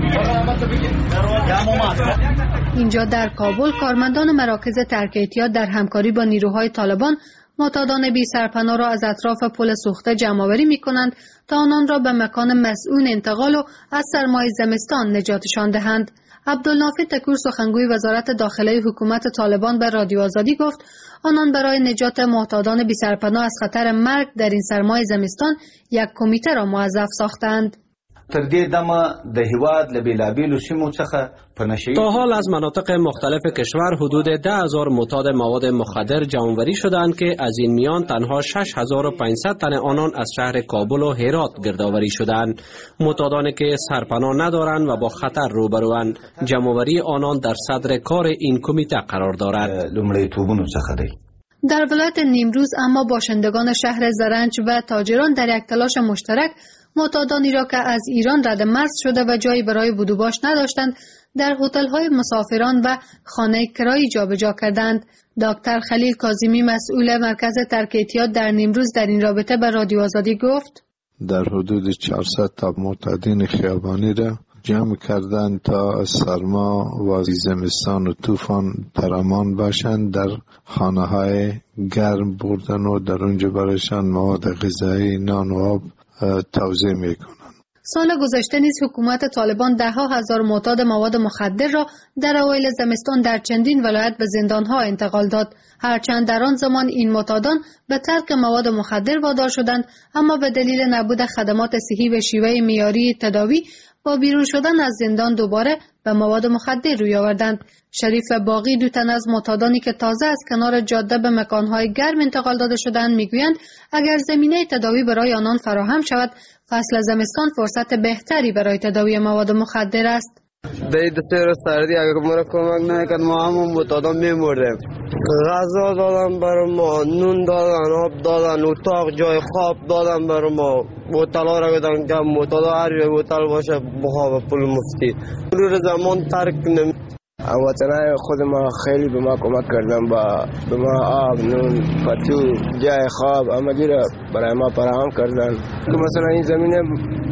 اینجا در کابل کارمندان مراکز ترک اعتیاد در همکاری با نیروهای طالبان معتادان بی سرپناه را از اطراف پل سوخته جمع‌آوری می‌کنند تا آنان را به مکان مسئول انتقال و از سرمای زمستان نجاتشان دهند. عبدالنافع تکور سخنگوی وزارت داخله حکومت طالبان به رادیو آزادی گفت آنان برای نجات معتادان بی سرپناه از خطر مرگ در این سرمای زمستان یک کمیته را موظف ساختند. تر دې دمه د هیواد له بیلابیلو سیمو څخه په نشه‌ای تا حال از مناطق مختلف کشور حدود ده هزار معتاد مواد مخدر جمع‌آوری شدند که از این میان تنها شش هزار و پانصد تن آنان از شهر کابل و هرات گردآوری شدند. معتادانی که سرپناه ندارند و با خطر روبروند، جمع‌آوری آنان در صدر کار این کمیته قرار دارد. لومړی توبونو څخه دی. در ولایت نیمروز اما باشندگان شهر زرنج و تاجران در یک تلاش مشترک معتادانی را که از ایران رد مرز شده و جایی برای بود و باش نداشتند در هتل‌های مسافران و خانه کرایی جابجا کردند. دکتر خلیل کاظمی مسئول مرکز ترک اعتیاد در نیمروز در این رابطه به رادیو آزادی گفت در حدود چهارصد تا معتادین خیابانی را جمع کردن تا از سرما و زمستان و طوفان در امان باشند، در خانه های گرم بردن و در اونجا برایشان مواد غذایی، نان و آب توزیع میکنند. سال گذشته نیز حکومت طالبان ده ها هزار معتاد مواد مخدر را در اوایل زمستان در چندین ولایت به زندانها انتقال داد. هرچند در آن زمان این معتادان به ترک مواد مخدر وادار شدند، اما به دلیل نبود خدمات صحی به شیوه معیاری تداوی با بیرون شدن از زندان دوباره به مواد مخدر روی آوردند. شریف باقی دو تن از معتادانی که تازه از کنار جاده به مکانهای گرم انتقال داده شدند میگویند اگر زمینه تداوی برای آنان فراهم شود، فصل زمستان فرصت بهتری برای تداوی مواد مخدر است. دید تیر سردی اگر ما را کمک نکرد ما همون معتادان میمردیم. غذا دادن برای ما، نون دادن، آب دادن، اتاق جای خواب دادن برای ما. هتل‌ها را گفتن که معتادا هر جای هتل باشه بخواب پول مفتی. رو زمان ترک نمی هموطنای خود ما خیلی به ما کمک کردن، با به ما آب، نون، پتو، جای خواب همگی را برای ما فراهم کردن که مثلا این زمینه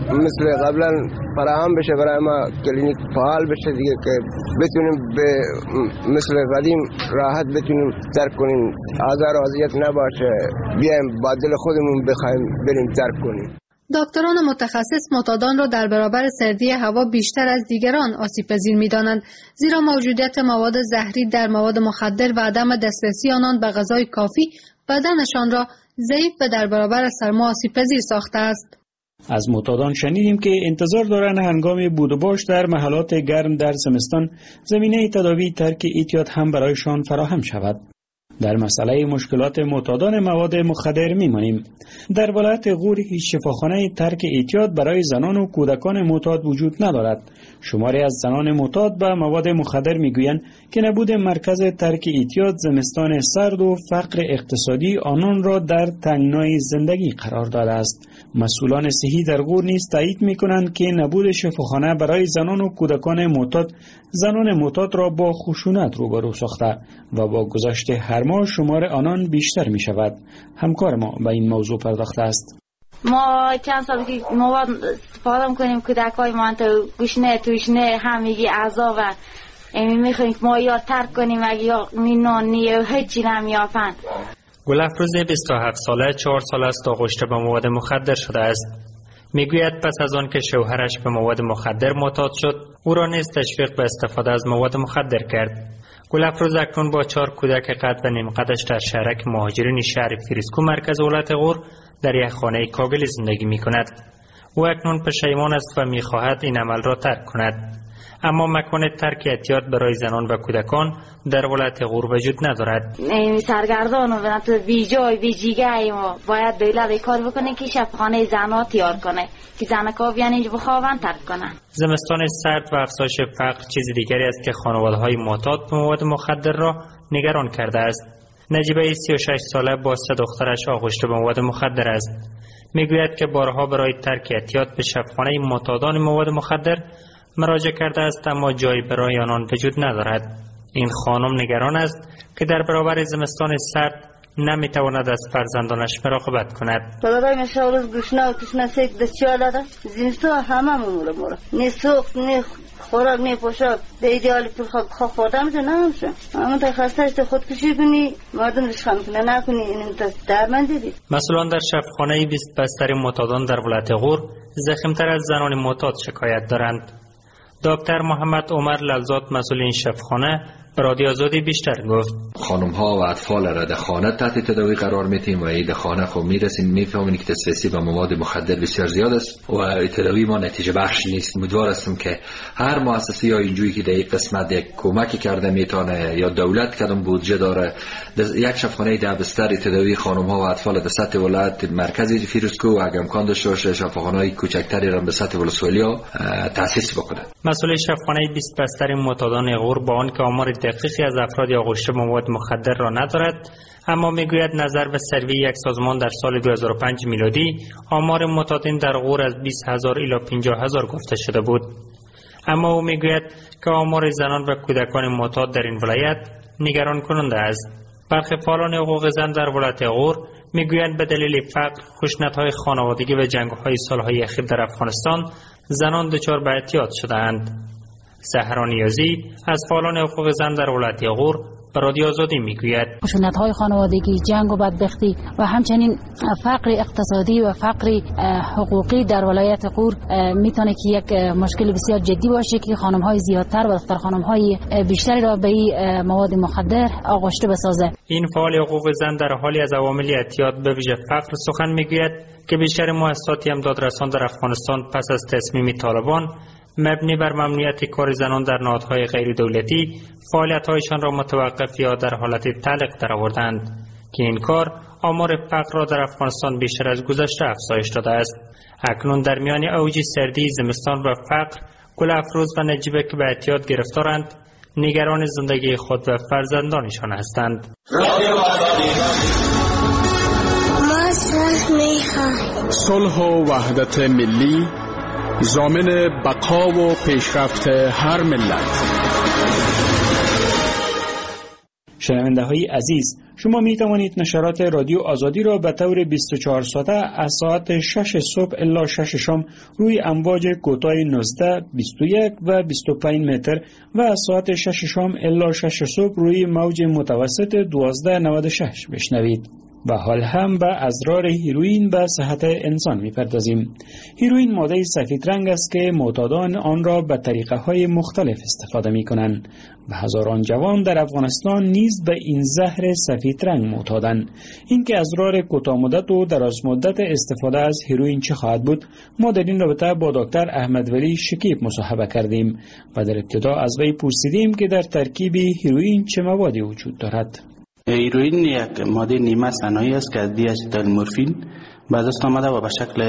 مثل قبلا فراهم بشه برای ما، کلینیک فعال بشه دیگه که بتونیم به مثل قدیم راحت بتونیم ترک کنیم، آزار و اذیت نباشه، بیایم با دل خودمون بخوایم بریم ترک کنیم. دکتران متخصص معتادان را در برابر سردی هوا بیشتر از دیگران آسیب پذیر می‌دانند، زیرا موجودیت مواد زهری در مواد مخدر و عدم دسترسی آنان به غذای کافی بدنشان را ضعیف و در برابر سرما آسیب پذیر ساخته است. از معتادان شنیدیم که انتظار دارند هنگام بود و باش در محلات گرم در زمستان زمینه تداوی ترک اعتیاد هم برایشان فراهم شود. در مسئله مشکلات معتادان مواد مخدر میمانیم. در ولایت غور هیچ شفاخانه ترک اعتیاد برای زنان و کودکان معتاد وجود ندارد. شماری از زنان معتاد به مواد مخدر میگویند که نبود مرکز ترک اعتیاد زمستان سرد و فقر اقتصادی آنان را در تنگنای زندگی قرار داده است. مسئولان صحی در غور نیز تایید میکنند که نبود شفاخانه برای زنان و کودکان معتاد زنان معتاد را با خشونت روبرو ساخته و با گذشت هر ماه شمار آنان بیشتر می شود. همکار ما به این موضوع پرداخته است. ما چند سال که مواد استفاده میکنیم، کودکای ما تو گوشنه توشنه همگی اعضا و امی میخواییم که ما یا ترک کنیم و یا مینانی و هیچی نمیافن. گلافروز بیست و هفت ساله چهار سال است آغشته به مواد مخدر شده است. میگوید پس از آن که شوهرش به مواد مخدر معتاد شد، او را نیز تشویق به استفاده از مواد مخدر کرد. گلافروز اکنون با چهار کودک قد و نیم قدش در شهرک مهاجرین شهر فریسکو مرکز ولایت غور در یک خانه کاگلی زندگی می کند. او اکنون پشیمان است و می خواهد این عمل را ترک کند. اما مکان ترک اعتیاد برای زنان و کودکان در ولایت غور وجود ندارد. این سرگردان و بنابراین بی جای بی جیگه ما باید دولت کار بکنه که شفاخانه زنها تیار کنه که زنکا بیان اینجا بخوابن ترک کنن. زمستان سرد و افزایش فقر چیز دیگری است که خانواده‌های معتاد به مواد مخدر را نگران کرده است. نجیبه سی و شش ساله با سه دخترش آغشته به مواد مخدر است. میگوید که بارها برای ترک اعتیاد به شفاخانه معتادان مواد مخدر مراجعه کرده است، اما جایی برای آنان وجود ندارد. این خانم نگران است که در برابر زمستان سرد نمیتواند از فرزندانش مراقبت کند. برای مشاورز گوشنا و تشنا سیک دستیال داده زینستو همه مموره مورا نه سوخت نه خوراک نه پوشاک به ایدئالی پر خواه خورده همشه نه همشه اما تا خستهش خودکشی کنی مردم رشخم کنه نکنی این تا درمن دیدی. مسئولان در شفاخانه بیست بستر معتادان در ولایت غور زخمتر از زنان معتاد شکایت دارند. دکتر محمد عمر للزاد مسئول این شفاخانه رادیو آزادی بیشتر گفت خانم ها و اطفال را در خانه تحت تداوی قرار میتیم و این خانه خب میرسیم میفهمیم که دسترسی به مواد مخدر بسیار زیاد است و تداوی ما نتیجه بخش نیست. امیدوار هستم که هر مؤسسه یا اینجوری که در این قسمت یک کمکی کرده میتونه یا دولت کدام بودجه داره یک شفاخانه ده بستر تداوی خانم ها و اطفال در سطح ولایت مرکزی فیروزکوه و اگه امکان داشته باشه شفاخانه‌های کوچکتری را به سطح ولسوالی تاسیس بکنه. مسئول شفاخانه بیست بستر معتادان غور با آنکه آمار دقیقی از افراد آغشته به مواد مخدر را ندارد، اما میگوید نظر به سروی یک سازمان در سال دو هزار و پنج میلادی آمار معتادین در غور از بیست هزار الی پنجاه هزار گفته شده بود. اما او میگوید که آمار زنان و کودکان معتاد در این ولایت نگران کننده است. برخی فعالان حقوق زن در ولایت غور میگویند به دلیل فقر، خشونت‌های خانوادگی و جنگ‌های سال‌های اخیر در افغانستان زنان دچار به اعتیاد شده‌اند. زهرا نیازی از فعالان حقوق زن در ولایت غور به رادیو آزادی میگوید خشونت‌های خانوادگی، جنگ و بدبختی و همچنین فقر اقتصادی و فقر حقوقی در ولایت غور میتونه که یک مشکل بسیار جدی باشه که خانم‌های زیادتر و دختر خانم‌های بیشتری را به این مواد مخدر آغشته بسازه. این فعال حقوق زن در حالی از عوامل اعتیاد به ویژه فقر سخن میگوید که بیشتر مؤسسات امدادرسان در افغانستان پس از تصمیم طالبان مبنی بر ممنوعیت کار زنان در نهادهای غیر دولتی فعالیت‌هایشان را متوقف یا در حالت تعلیق درآوردند که این کار آمار فقر را در افغانستان بیشتر از گذشته افزایش داده است. اکنون در میان اوج سردی، زمستان و فقر، گل افروز و نجیبه که به اعتیاد گرفتارند نگران زندگی خود و فرزندانشان هستند. صلح و وحدت ملی ضامن بقا و پیشرفت هر ملت. شنونده های عزیز، شما می توانید نشرات رادیو آزادی را به طور بیست و چهار ساعته از ساعت شش صبح الی شش شام روی امواج کوتاه نوزده، بیست و یک و بیست و پنج متر و از ساعت شش شام الی شش صبح روی موج متوسط دوازده نود و شش بشنوید. و حال هم به اضرار هیروئین به صحت انسان می‌پردازیم. هیروئین ماده سفید رنگ است که معتادان آن را به طریقه‌های مختلف استفاده می‌کنند و هزاران جوان در افغانستان نیز به این زهر سفید رنگ معتادند. اینکه اضرار کوتاه مدت و دراز مدت استفاده از هیروئین چه خواهد بود، ما در این رابطه با دکتر احمد ولی شکیب مصاحبه کردیم و در ابتدا از وی پرسیدیم که در ترکیب هیروئین چه موادی وجود دارد. هیروئین یک ماده نیمه صناعی است که از دیاستیل مورفین به دست آمده و به شکل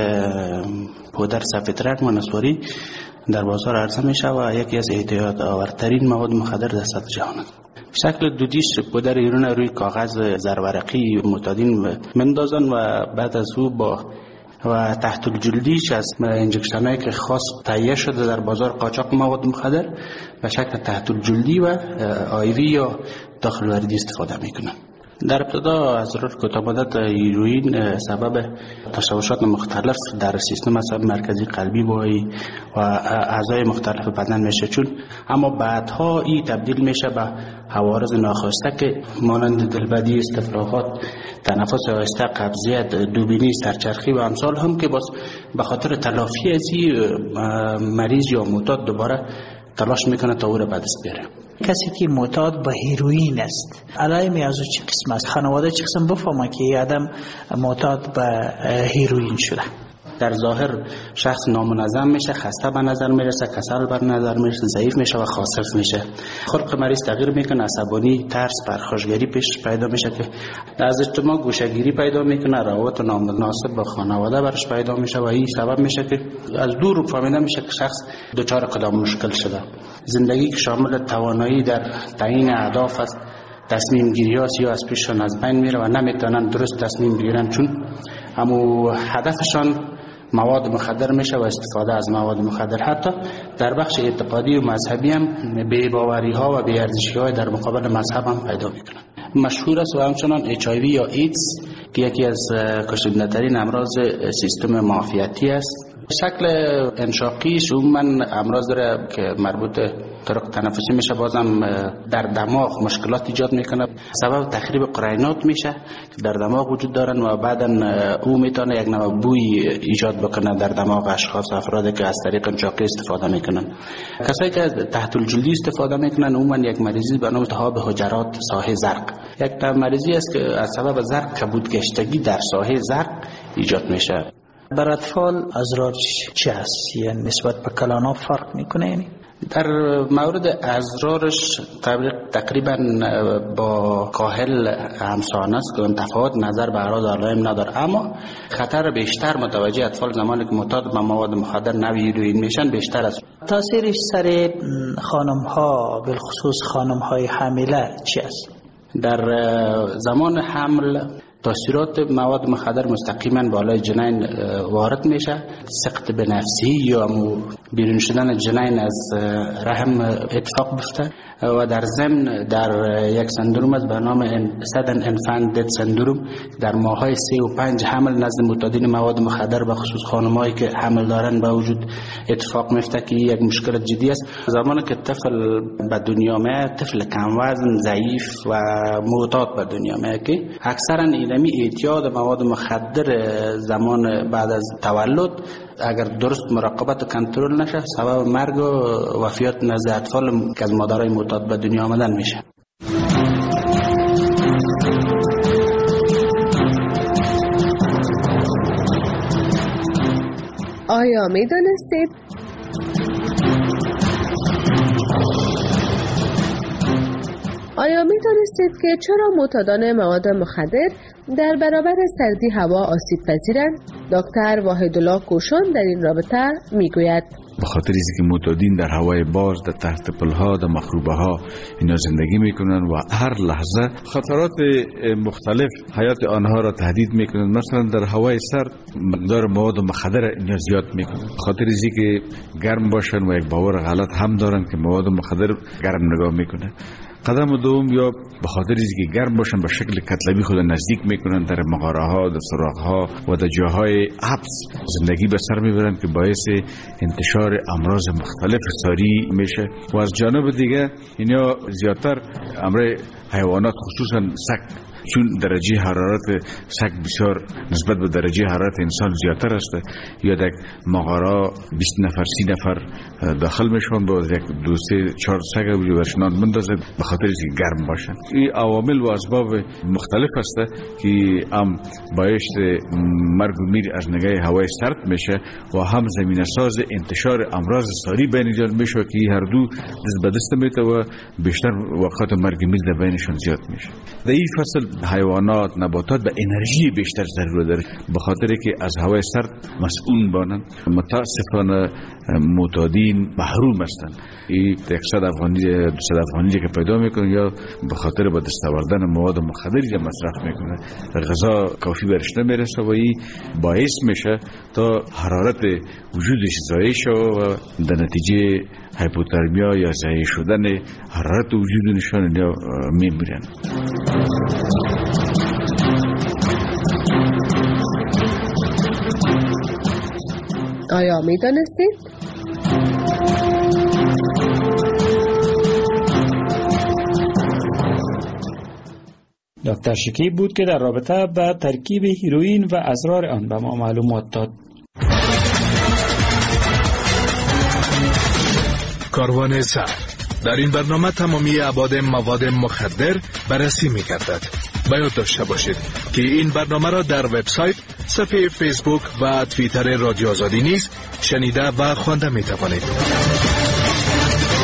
پودر سفید رنگ و نسواری در بازار عرضه می شود و یکی از اعتیاد آورترین مواد مخدر در سطح جهان است. شکل دودیش پودر هیروئین روی کاغذ زرورقی معتادین میندازن و بعد از او با و تحت الجلدیش از انجکشن هایی که خاص تهیه شده در بازار قاچاق مواد مخدر به شکل تحت الجلدی و آیوی یا داخل وردی استفاده میکنن. در ابتدا اضرار کوتاه مدت هیروئین سبب تشوشات مختلف در سیستم عصبی مرکزی قلبی بایی و اعضای مختلف بدن میشه، چون اما بعدها این تبدیل میشه به عوارض ناخواسته که مانند دلبدی، استفراغات، تنفس آهسته، قبضیت، دوبینی، سرچرخی و امثال هم که باز به خاطر تلافی از این مریض یا معتاد دوباره تلاش میکنه تا او را به دست بیاره. کسی که معتاد به هیروئین است علائم از چه قسم است؟ خانواده چه قسم بفهمه که این آدم معتاد به هیروئین شده؟ در ظاهر شخص نامنظم میشه، خسته به نظر میرسه، کسل به نظر میرسه، ضعیف میشه و خاصف میشه. خلق مریض تغییر میکنه، عصبانی، ترس، پرخاشگری پیش پیدا میشه که از اجتماع گوشهگیری پیدا میکنه، روابط نامناسب با خانواده برش پیدا میشه و این سبب میشه که از دور فهمیده میشه که شخص دچار کدام مشکل شده. زندگی که شامل توانایی در تعیین اهداف است، تصمیم گیری ها یا از پیششان از بین میره و نمیتونن درست تصمیم بگیرن، چون همو هدفشان مواد مخدر میشه و استفاده از مواد مخدر. حتی در بخش اعتقادی و مذهبی هم بی‌باوری ها و بی‌ارزشی های در مقابل مذهب هم پیدا میکنن. مشهور است و همچنان اچ آی وی یا ایدز که یکی از کشنده‌ترین امراض سیستم معافیتی است. شکل انشاقیش عموما امراض داره که مربوط طرق تنفسی میشه، بازم در دماغ مشکلات ایجاد میکنه، سبب تخریب قرینات میشه که در دماغ وجود دارن و بعدا او میتونه یک نوع بوی ایجاد بکنه در دماغ اشخاص افرادی که از طریق انشاقی استفاده میکنن. کسایی که تحت الجلدی استفاده میکنن عموما یک مریضی به نام التهاب حجرات ساحه زرق، یک مریضی است که از سبب زرق کبودگشتگی در ساحه زرق ایجاد میشه. بر اطفال ازرار چی هست؟ یعنی نسبت به کلان‌ها فرق میکنه؟ یعنی در مورد ازرارش تقریبا با کاهل همسان است که تفاوت نظر به اعراض علائم نداره، اما خطر بیشتر متوجه اطفال زمانی که معتاد به مواد مخدر نوع هیروئین میشن بیشتر است. تاثیرش سر خانم ها بالخصوص خانم های حامله چی است؟ در زمان حمل تاثیرات مواد مخدر مستقیما بالای جنین وارد میشه، سقط به نفسی یا بیرون شدن جنین از رحم اتفاق بیفته و در ضمن در یک سندروم از به نام sudden infant death سندروم در ماهای سه و پنج حمل نزد معتادین مواد مخدر و خصوص خانمایی که حمل دارن به وجود اتفاق میفته که یک مشکل جدی است. زمانی که طفل به دنیا میاد، طفل کم وزن ضعیف و معتاد به دنیا میاد که اکثرا اینمی اعتیاد مواد مخدر زمان بعد از تولد اگر درست مراقبت و کنترل نشه سبب مرگ و وفیات نزد اطفال که از مادرای معتاد به دنیا آمدن میشه. آیا می دانستید آیا می دانستید که چرا معتادان مواد مخدر در برابر سردی هوا آسیب پذیرند؟ دکتر وحیدالله کوشان در این رابطه می گوید به خاطر اینکه که معتادین در هوای باز، در تحت پلها، در مخروبه ها اینا زندگی میکنن و هر لحظه خطرات مختلف حیات آنها را تهدید میکنن. مثلا در هوای سرد مقدار مواد مخدر اینا زیاد میکنن. به خاطر اینکه گرم باشن و یک باور غلط هم دارن که مواد مخدر گرم نگاه میکنه. قدم دوم یا به خاطر اینکه گرم باشن به شکل کتلبی خود نزدیک میکنن در مغاره ها، در سراغ ها و در جاهای حبس زندگی به سر میبرن که باعث انتشار امراض مختلف ساری میشه. و از جانب دیگه اینا زیادتر امر حیوانات خصوصا سگ، چون درجه حرارت سگ بسیار نسبت به درجه حرارت انسان زیادتر است، یا در مغاره بیست نفر سی نفر داخل میشون با یک دو سه چهار سگ رو برشنان مندازه به خاطر اینکه گرم باشن. این عوامل و اسباب مختلف است که هم باعث مرگ و میر از نگاه هوای سرد میشه و هم زمینه ساز انتشار امراض ساری بین ایجاد میشه که هر دو دست به دست میته و بیشتر وقت مرگ و میر در بینشون زیاد میشه. در این فصل حیوانات، نباتات به انرژی بیشتر ضرورت داره به خاطر که از هوای سرد مسئول بانن. متاسفانه معتادین محروم هستند. این صد افغانی دویست افغانی که پیدا میکنه یا به خاطر با دست آوردن مواد مخدری که مصرف میکنه غذا کافی برش نمیرسه و این باعث میشه تا حرارت وجودش ضایع شه و در نتیجه هایپوترمیا یا ضایع شدن حرارت وجودشون یا میمیرن. آیا می دانستید؟ دکتر شکیب بود که در رابطه با ترکیب هیروئین و اضرار آن به ما معلومات داد. کاروان سر در این برنامه تمامی ابعاد مواد مخدر بررسی می گردد. باید داشته باشید که این برنامه را در وبسایت، صفحه فیسبوک و توییتر رادیو آزادی نیز شنیده و خوانده می توانید.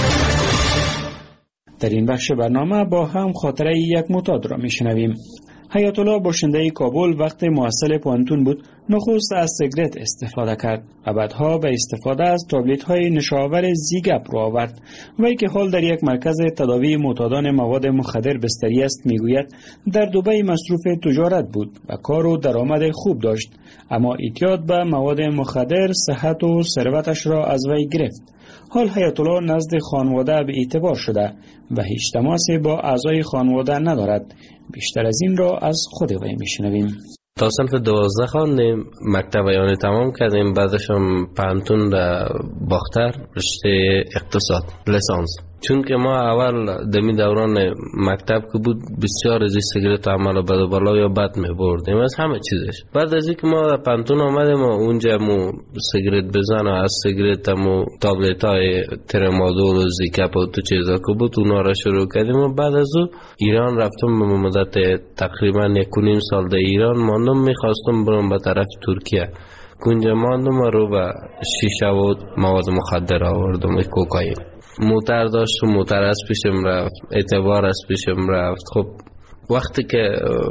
در این بخش برنامه با هم خاطره یک معتاد را می شنویم. حیات الله باشنده کابل وقتی محصل پانتون بود نخست از سیگرت استفاده کرد و بعدها به استفاده از تابلت های نشاور زیگپ رو آورد. وی که حال در یک مرکز تداوی معتادان مواد مخدر بستری است میگوید در دبی مصروف تجارت بود و کار و درآمد خوب داشت، اما اعتیاد به مواد مخدر صحت و ثروتش را از وی گرفت. حال حیات الله نزد خانواده به اعتبار شده و هیچ تماسی با اعضای خانواده ندارد. بیشتر از این را از خود وی میشنویم. تا صنف دوازده خواندیم، مکتب یانی تمام کردیم، بعدش هم پانتون در باختر رشته اقتصاد لیسانس. چون که ما اول دمی دوران مکتب که بود بسیار از سیگرت عمل بد و بالا یا بد می بردیم از همه چیزش. بعد از اینکه ما در پانتون آمدیم و اونجا مو سیگرت بزن و از سیگرت مو تابلت های ترمادول و زیکپ و تو چیزا که بود اونا را شروع کردیم و بعد از او ایران رفتم به مدت تقریبا یک و نیم سال در ایران ماندم. میخواستم برم به طرف ترکیه، کنجا ماندم و رو به شیشه و مواد مخدر آوردم، کوکائین. موتر داشت و موتر از پیشم رفت، اعتبار از پیشم رفت. خب وقتی که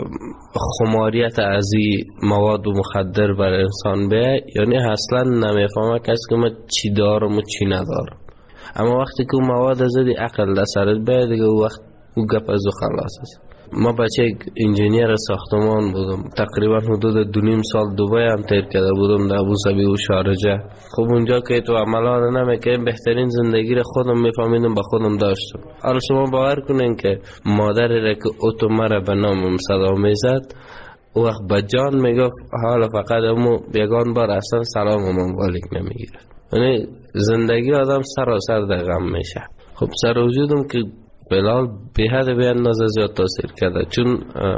خماریت از این مواد مخدر بر انسان به، یعنی اصلا نمیفهمه کسی که من چی دارم و چی ندارم، اما وقتی که مواد از این عقل در سرت به دیگه او وقت او گپ از او خلاص است. ما بچه انجینیر ساختمان بودم، تقریبا حدود دو نیم سال دبی هم تیر کرده بودم در ابوظبی و شارجه. خب اونجا که تو عملات نمیکنم بهترین زندگی رو خودم میفهمیدم، با خودم داشتم. حالا شما باور کنین که مادری را که اوتو مرا به نامم صدا میزد او وقت به جان میگفت حالا فقط امو یگان بار اصلا سلام امام والک نمیگیره. یعنی زندگی آدم سراسر در غم میشه. خب سر وجودم که بلال به حد به اندازه زیاد تاثیر کرده، چون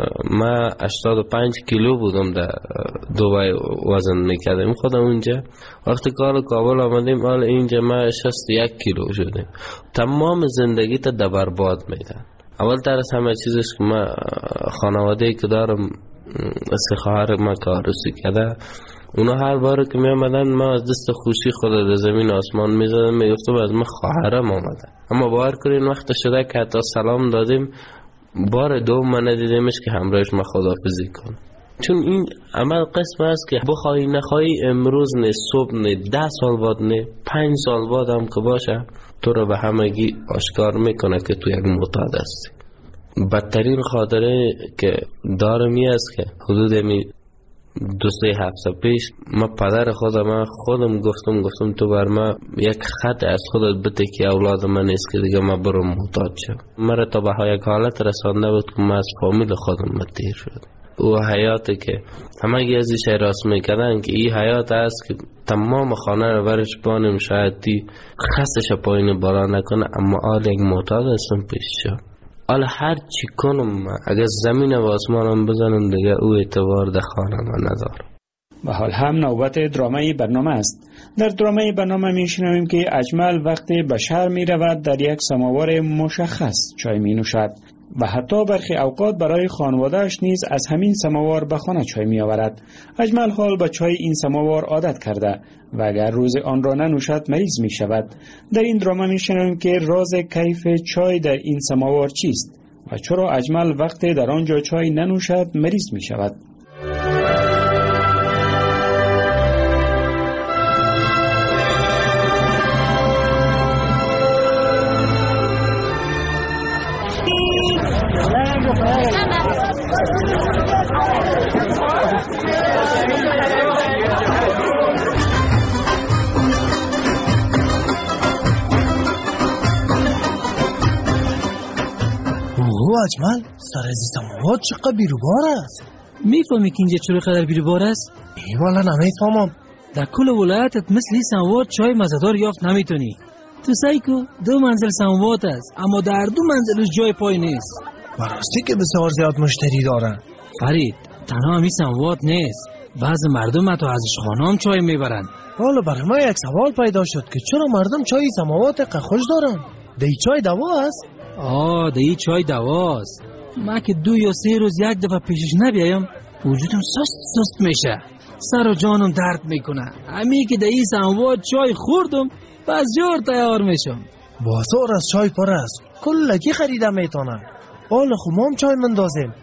ما هشتاد و پنج کیلو بودم در دبی وزن میکردم خودم اونجا. وقتی کار کابل آمدیم حال اینجا ما شصت و یک کیلو شدیم. تمام زندگی تا در برباد میدن. اول تر از همه چیزش که ما خانواده که دارم از خواهر ما که عروسی کرده، اونا هر بار که می آمدن ما از دست خوشی خود در زمین آسمان می زدن، می گفتم از ما خواهرم آمدن. اما باور کنین وقت شده که حتی سلام دادیم بار دوم من ندیدیمش که همراهش ما خداحافظی کن. چون این عمل قسم است که بخوای نخوای امروز نه، صبح نه، ده سال بعد نه، پنج سال بعد هم که باشه تو رو به همگی آشکار میکنه که تو یک معتاد هستی. بدترین خاطره که دارم است که حدود می دو سه هفته پیش ما پدر خودم خودم گفتم گفتم تو بر ما یک خط از خودت بده که اولاد من نیست که دیگه ما برم معتاد شم. مرا تا به یک حالت رسانده بود که من از فامیل خودم متیر شد. او حیاتی که همه ازش راست میکردن که این حیات است که تمام خانه رو برش بانم شاید دی خستش پایین بالا نکنه، اما آل یک معتاد هستم پیش شد. حالا هر چی کنم اگر زمین و آسمانم بزنم دیگه او اعتبار در خانه من ندارم. و حال هم نوبت درامه برنامه است. در درامه برنامه میشنویم که اجمل وقتی به شهر می رود در یک سماور مشخص چای می نوشد و حتی برخی اوقات برای خانوادهش نیز از همین سماور به خانه چای می آورد. اجمل حال به چای این سماور عادت کرده و اگر روز آن را ننوشد مریض می شود. در این درامه می شنویم که راز کیف چای در این سماور چیست و چرا اجمل وقتی در آنجا چای ننوشد مریض می شود. اجمل سر از سماوات چقدر بیروبار است. میفهمی که اینجا چرا قدر بیروبار است؟ ای والا نمیفهمم. در کل ولایتت مثل سماوات چای مزدار یافت نمیتونی. تو سایکو دو منزل سماوات است اما در دو منزلش جای پای نیست. براستی که بسیار زیاد مشتری دارن. فرید تنها همین سماوات نیست، بعض مردم حتی ازش خانه هم چای میبرن. حالا برای ما یک سوال پیدا شد که چرا مردم چای سماوات قخوش دارن؟ دی چای دوا است؟ آه دی چای دواست. ما که دو یا سه روز یک دفعه پیشش نبیایم وجودم سست سست میشه، سر و جانم درد میکنه. همین که دی سماوات چای خوردم بس جور تیار میشم. بازار از چای پر است، کلگی خریده میتونن. حالا خب ما هم چای مندازیم.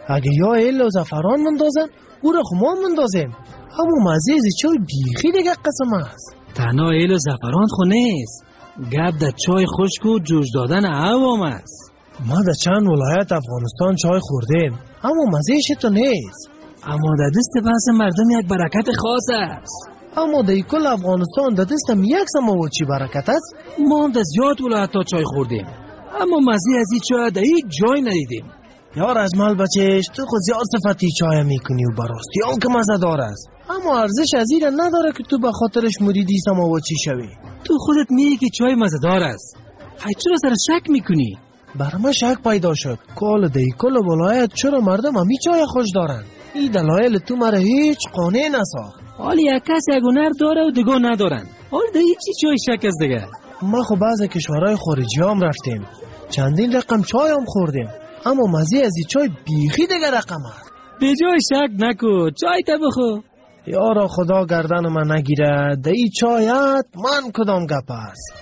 اگه یا ایل و زفران مندازن او را خما مندازیم. اما مزه از چای بیخی دیگه قسم است. تنها ایل و زفران خو نیست، گپ در چای خشک و جوش دادن عوام است. ما در چند ولایت افغانستان چای خوردیم اما مزهش تو نیست. اما در دست بحث مردم یک برکت خاص است. اما در کل افغانستان در دستم یک سماوات چی برکت است؟ ما هم در زیاد ولایت ها چای خوردیم اما مزه از این چای در هیچ جای ندیدیم. یار از مال بچش، تو خود زیاد صفتی چای میکنی و براستی هم که مزه دار است، اما ارزش از این نداره که تو به خاطرش مریدی سماوات چی شوی. تو خودت میگی که چای مزه دار است، هی چرا سر شک میکنی؟ بر من شک پیدا شد کال در کل ولایت چرا مردم همی چای خوش دارن. این دلایل تو مرا هیچ قانع نساخت. حالی یک کس یک هنر داره و دیگه ندارن، حال در هیچی چای شک است دیگه. ما خب بعض کشورهای خارجی هم رفتیم، چندین رقم چای هم خوردیم اما مزه از این چای بیخی دیگه رقم است. به جای شک نکو، چای تا بخو. یارا خدا گردن من نگیره، در این چایت من کدام گپ است.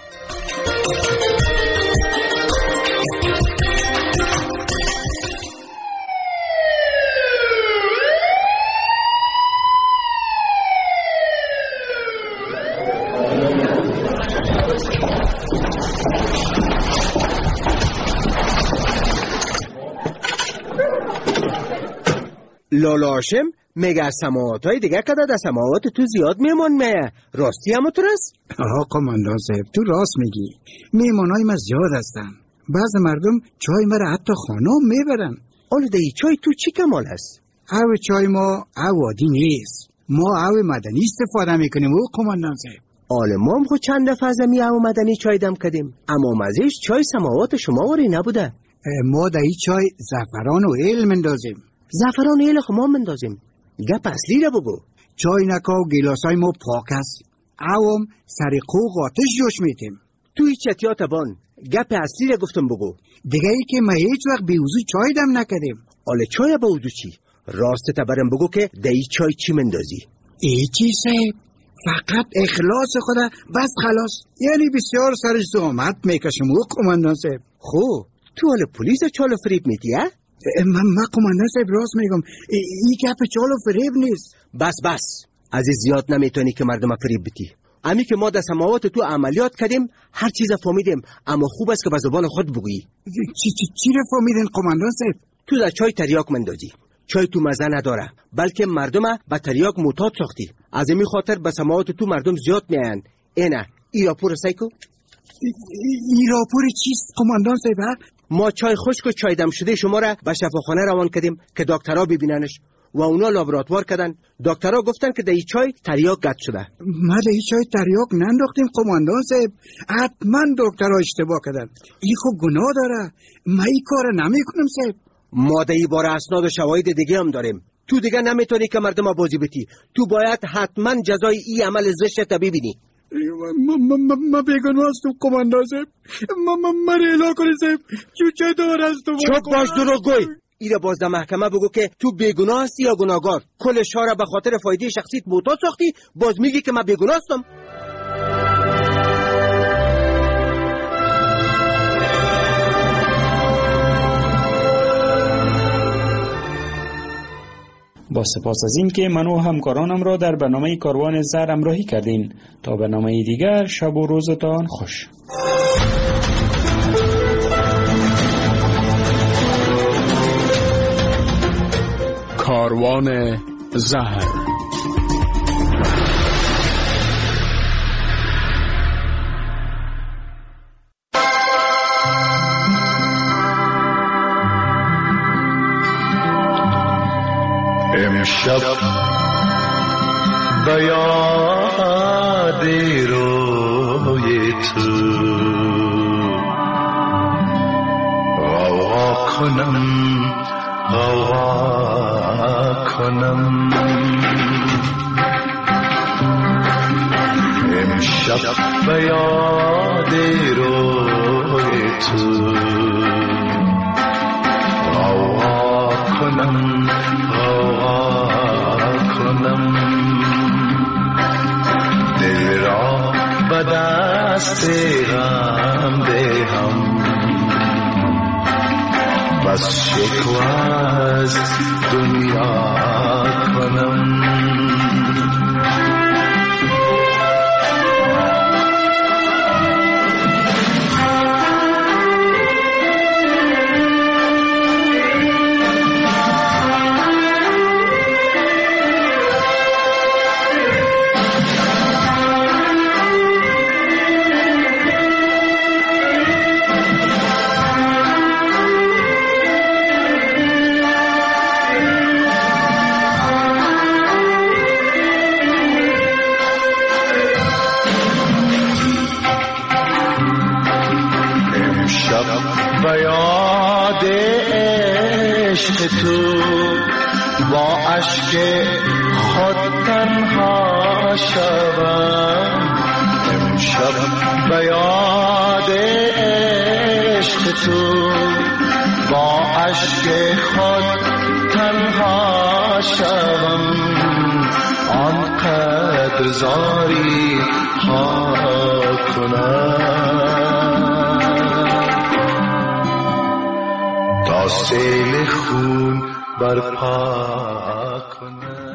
لالا هاشم میگه سماوات های دیگه کده در سماوات تو زیاد میمون میه، راستی همو تو راست؟ آقا قماندان صاحب تو راست میگی، میمون های ما زیاد هستن. بعض مردم چای مرا حتی خانه میبرن. آن دی چای تو چی کمال هست؟ او چای ما او عادی نیست، ما او مدنی استفاده میکنیم و قماندان صاحب. آل ما هم خود چند دفعه از می او مدنی چای دم کردیم اما مزهش چای سماوات شما وری نبوده. ما در این چای زعفران و ایل مندازیم. زعفران ایل خو ما مندازیم. گپ اصلی را بگو. چای نکا و گیلاسای ما پاک است، اوام سر قوق آتش جوش میتیم. توی چتیات بان گپ اصلی را گفتم بگو. دیگه ای که ما هیچ وقت بیوزو چای دم نکردیم. آله چای بیوزو چی؟ راست تبرم بگو که دایی چای چی مندازی؟ ای چی صاحب؟ فقط اخلاص خدا بس خلاص. یعنی بسیار سرش زحمت میکشم و قماندان صاحب. خو تو حال پلیس چال فریب میدی ها؟ من ما قماندان صاحب راست میگم، این گپ چال فریب نیست. بس بس از زیاد نمیتونی که مردم فریب بدی. امی که ما در سماوات تو عملیات کردیم هر چیز فهمیدیم اما خوب است که به زبان خود بگویی. چی چی چی رو فهمیدین قماندان صاحب؟ تو در چای تریاک مندازی. چای تو مزه نداره بلکه مردم به تریاک معتاد ساختی. از این خاطر به سماوات تو مردم زیاد میان. اینا ای راپور سایکو؟ ای راپور چیست قماندان صاحب؟ ما چای خشک و چای دم شده شما را به شفاخانه روان کردیم که دکترها ببیننش و اونا لابراتوار کردن. دکترها گفتن که در این چای تریاک قطع شده. ما در این چای تریاک ننداختیم قماندان صاحب، حتما دکترها اشتباه کردن. این خب گناه داره، ما این کار نمی کنم صاحب. ما در این باره اسناد و شواهد دیگه هم داریم. تو دیگه نمیتونی که مردم بازی بتی. تو باید حتما جزای این عمل زشت ببینی. ما ما ما ما بیگناه هستم قماندان صاحب. ما ما ما ریلا کنی صاحب. چو چه دار هستم. چوب باش دروغ گوی. ایره باز در محکمه بگو که تو بیگناه هستی یا گناهگار. کل شهر به خاطر فایده شخصیت معتاد ساختی، باز میگی که من بیگناه هستم. با سپاس از این که من و همکارانم را در برنامه کاروان زر همراهی کردین. تا برنامه دیگر شب و روزتان خوش. کاروان زهر. امشب به یاد روی تو غوغا کنم غوغا کنم. امشب به یاد روی تو غوغا کنم دل را به دست غم دهم بس شکوه از دنیا کنم. به یاد عشق تو با اشک خود تنها شوم. امشب به یاد عشق تو با اشک خود تنها شوم. آنقدر زاری ها کنم تا سیل خون برپا کنم.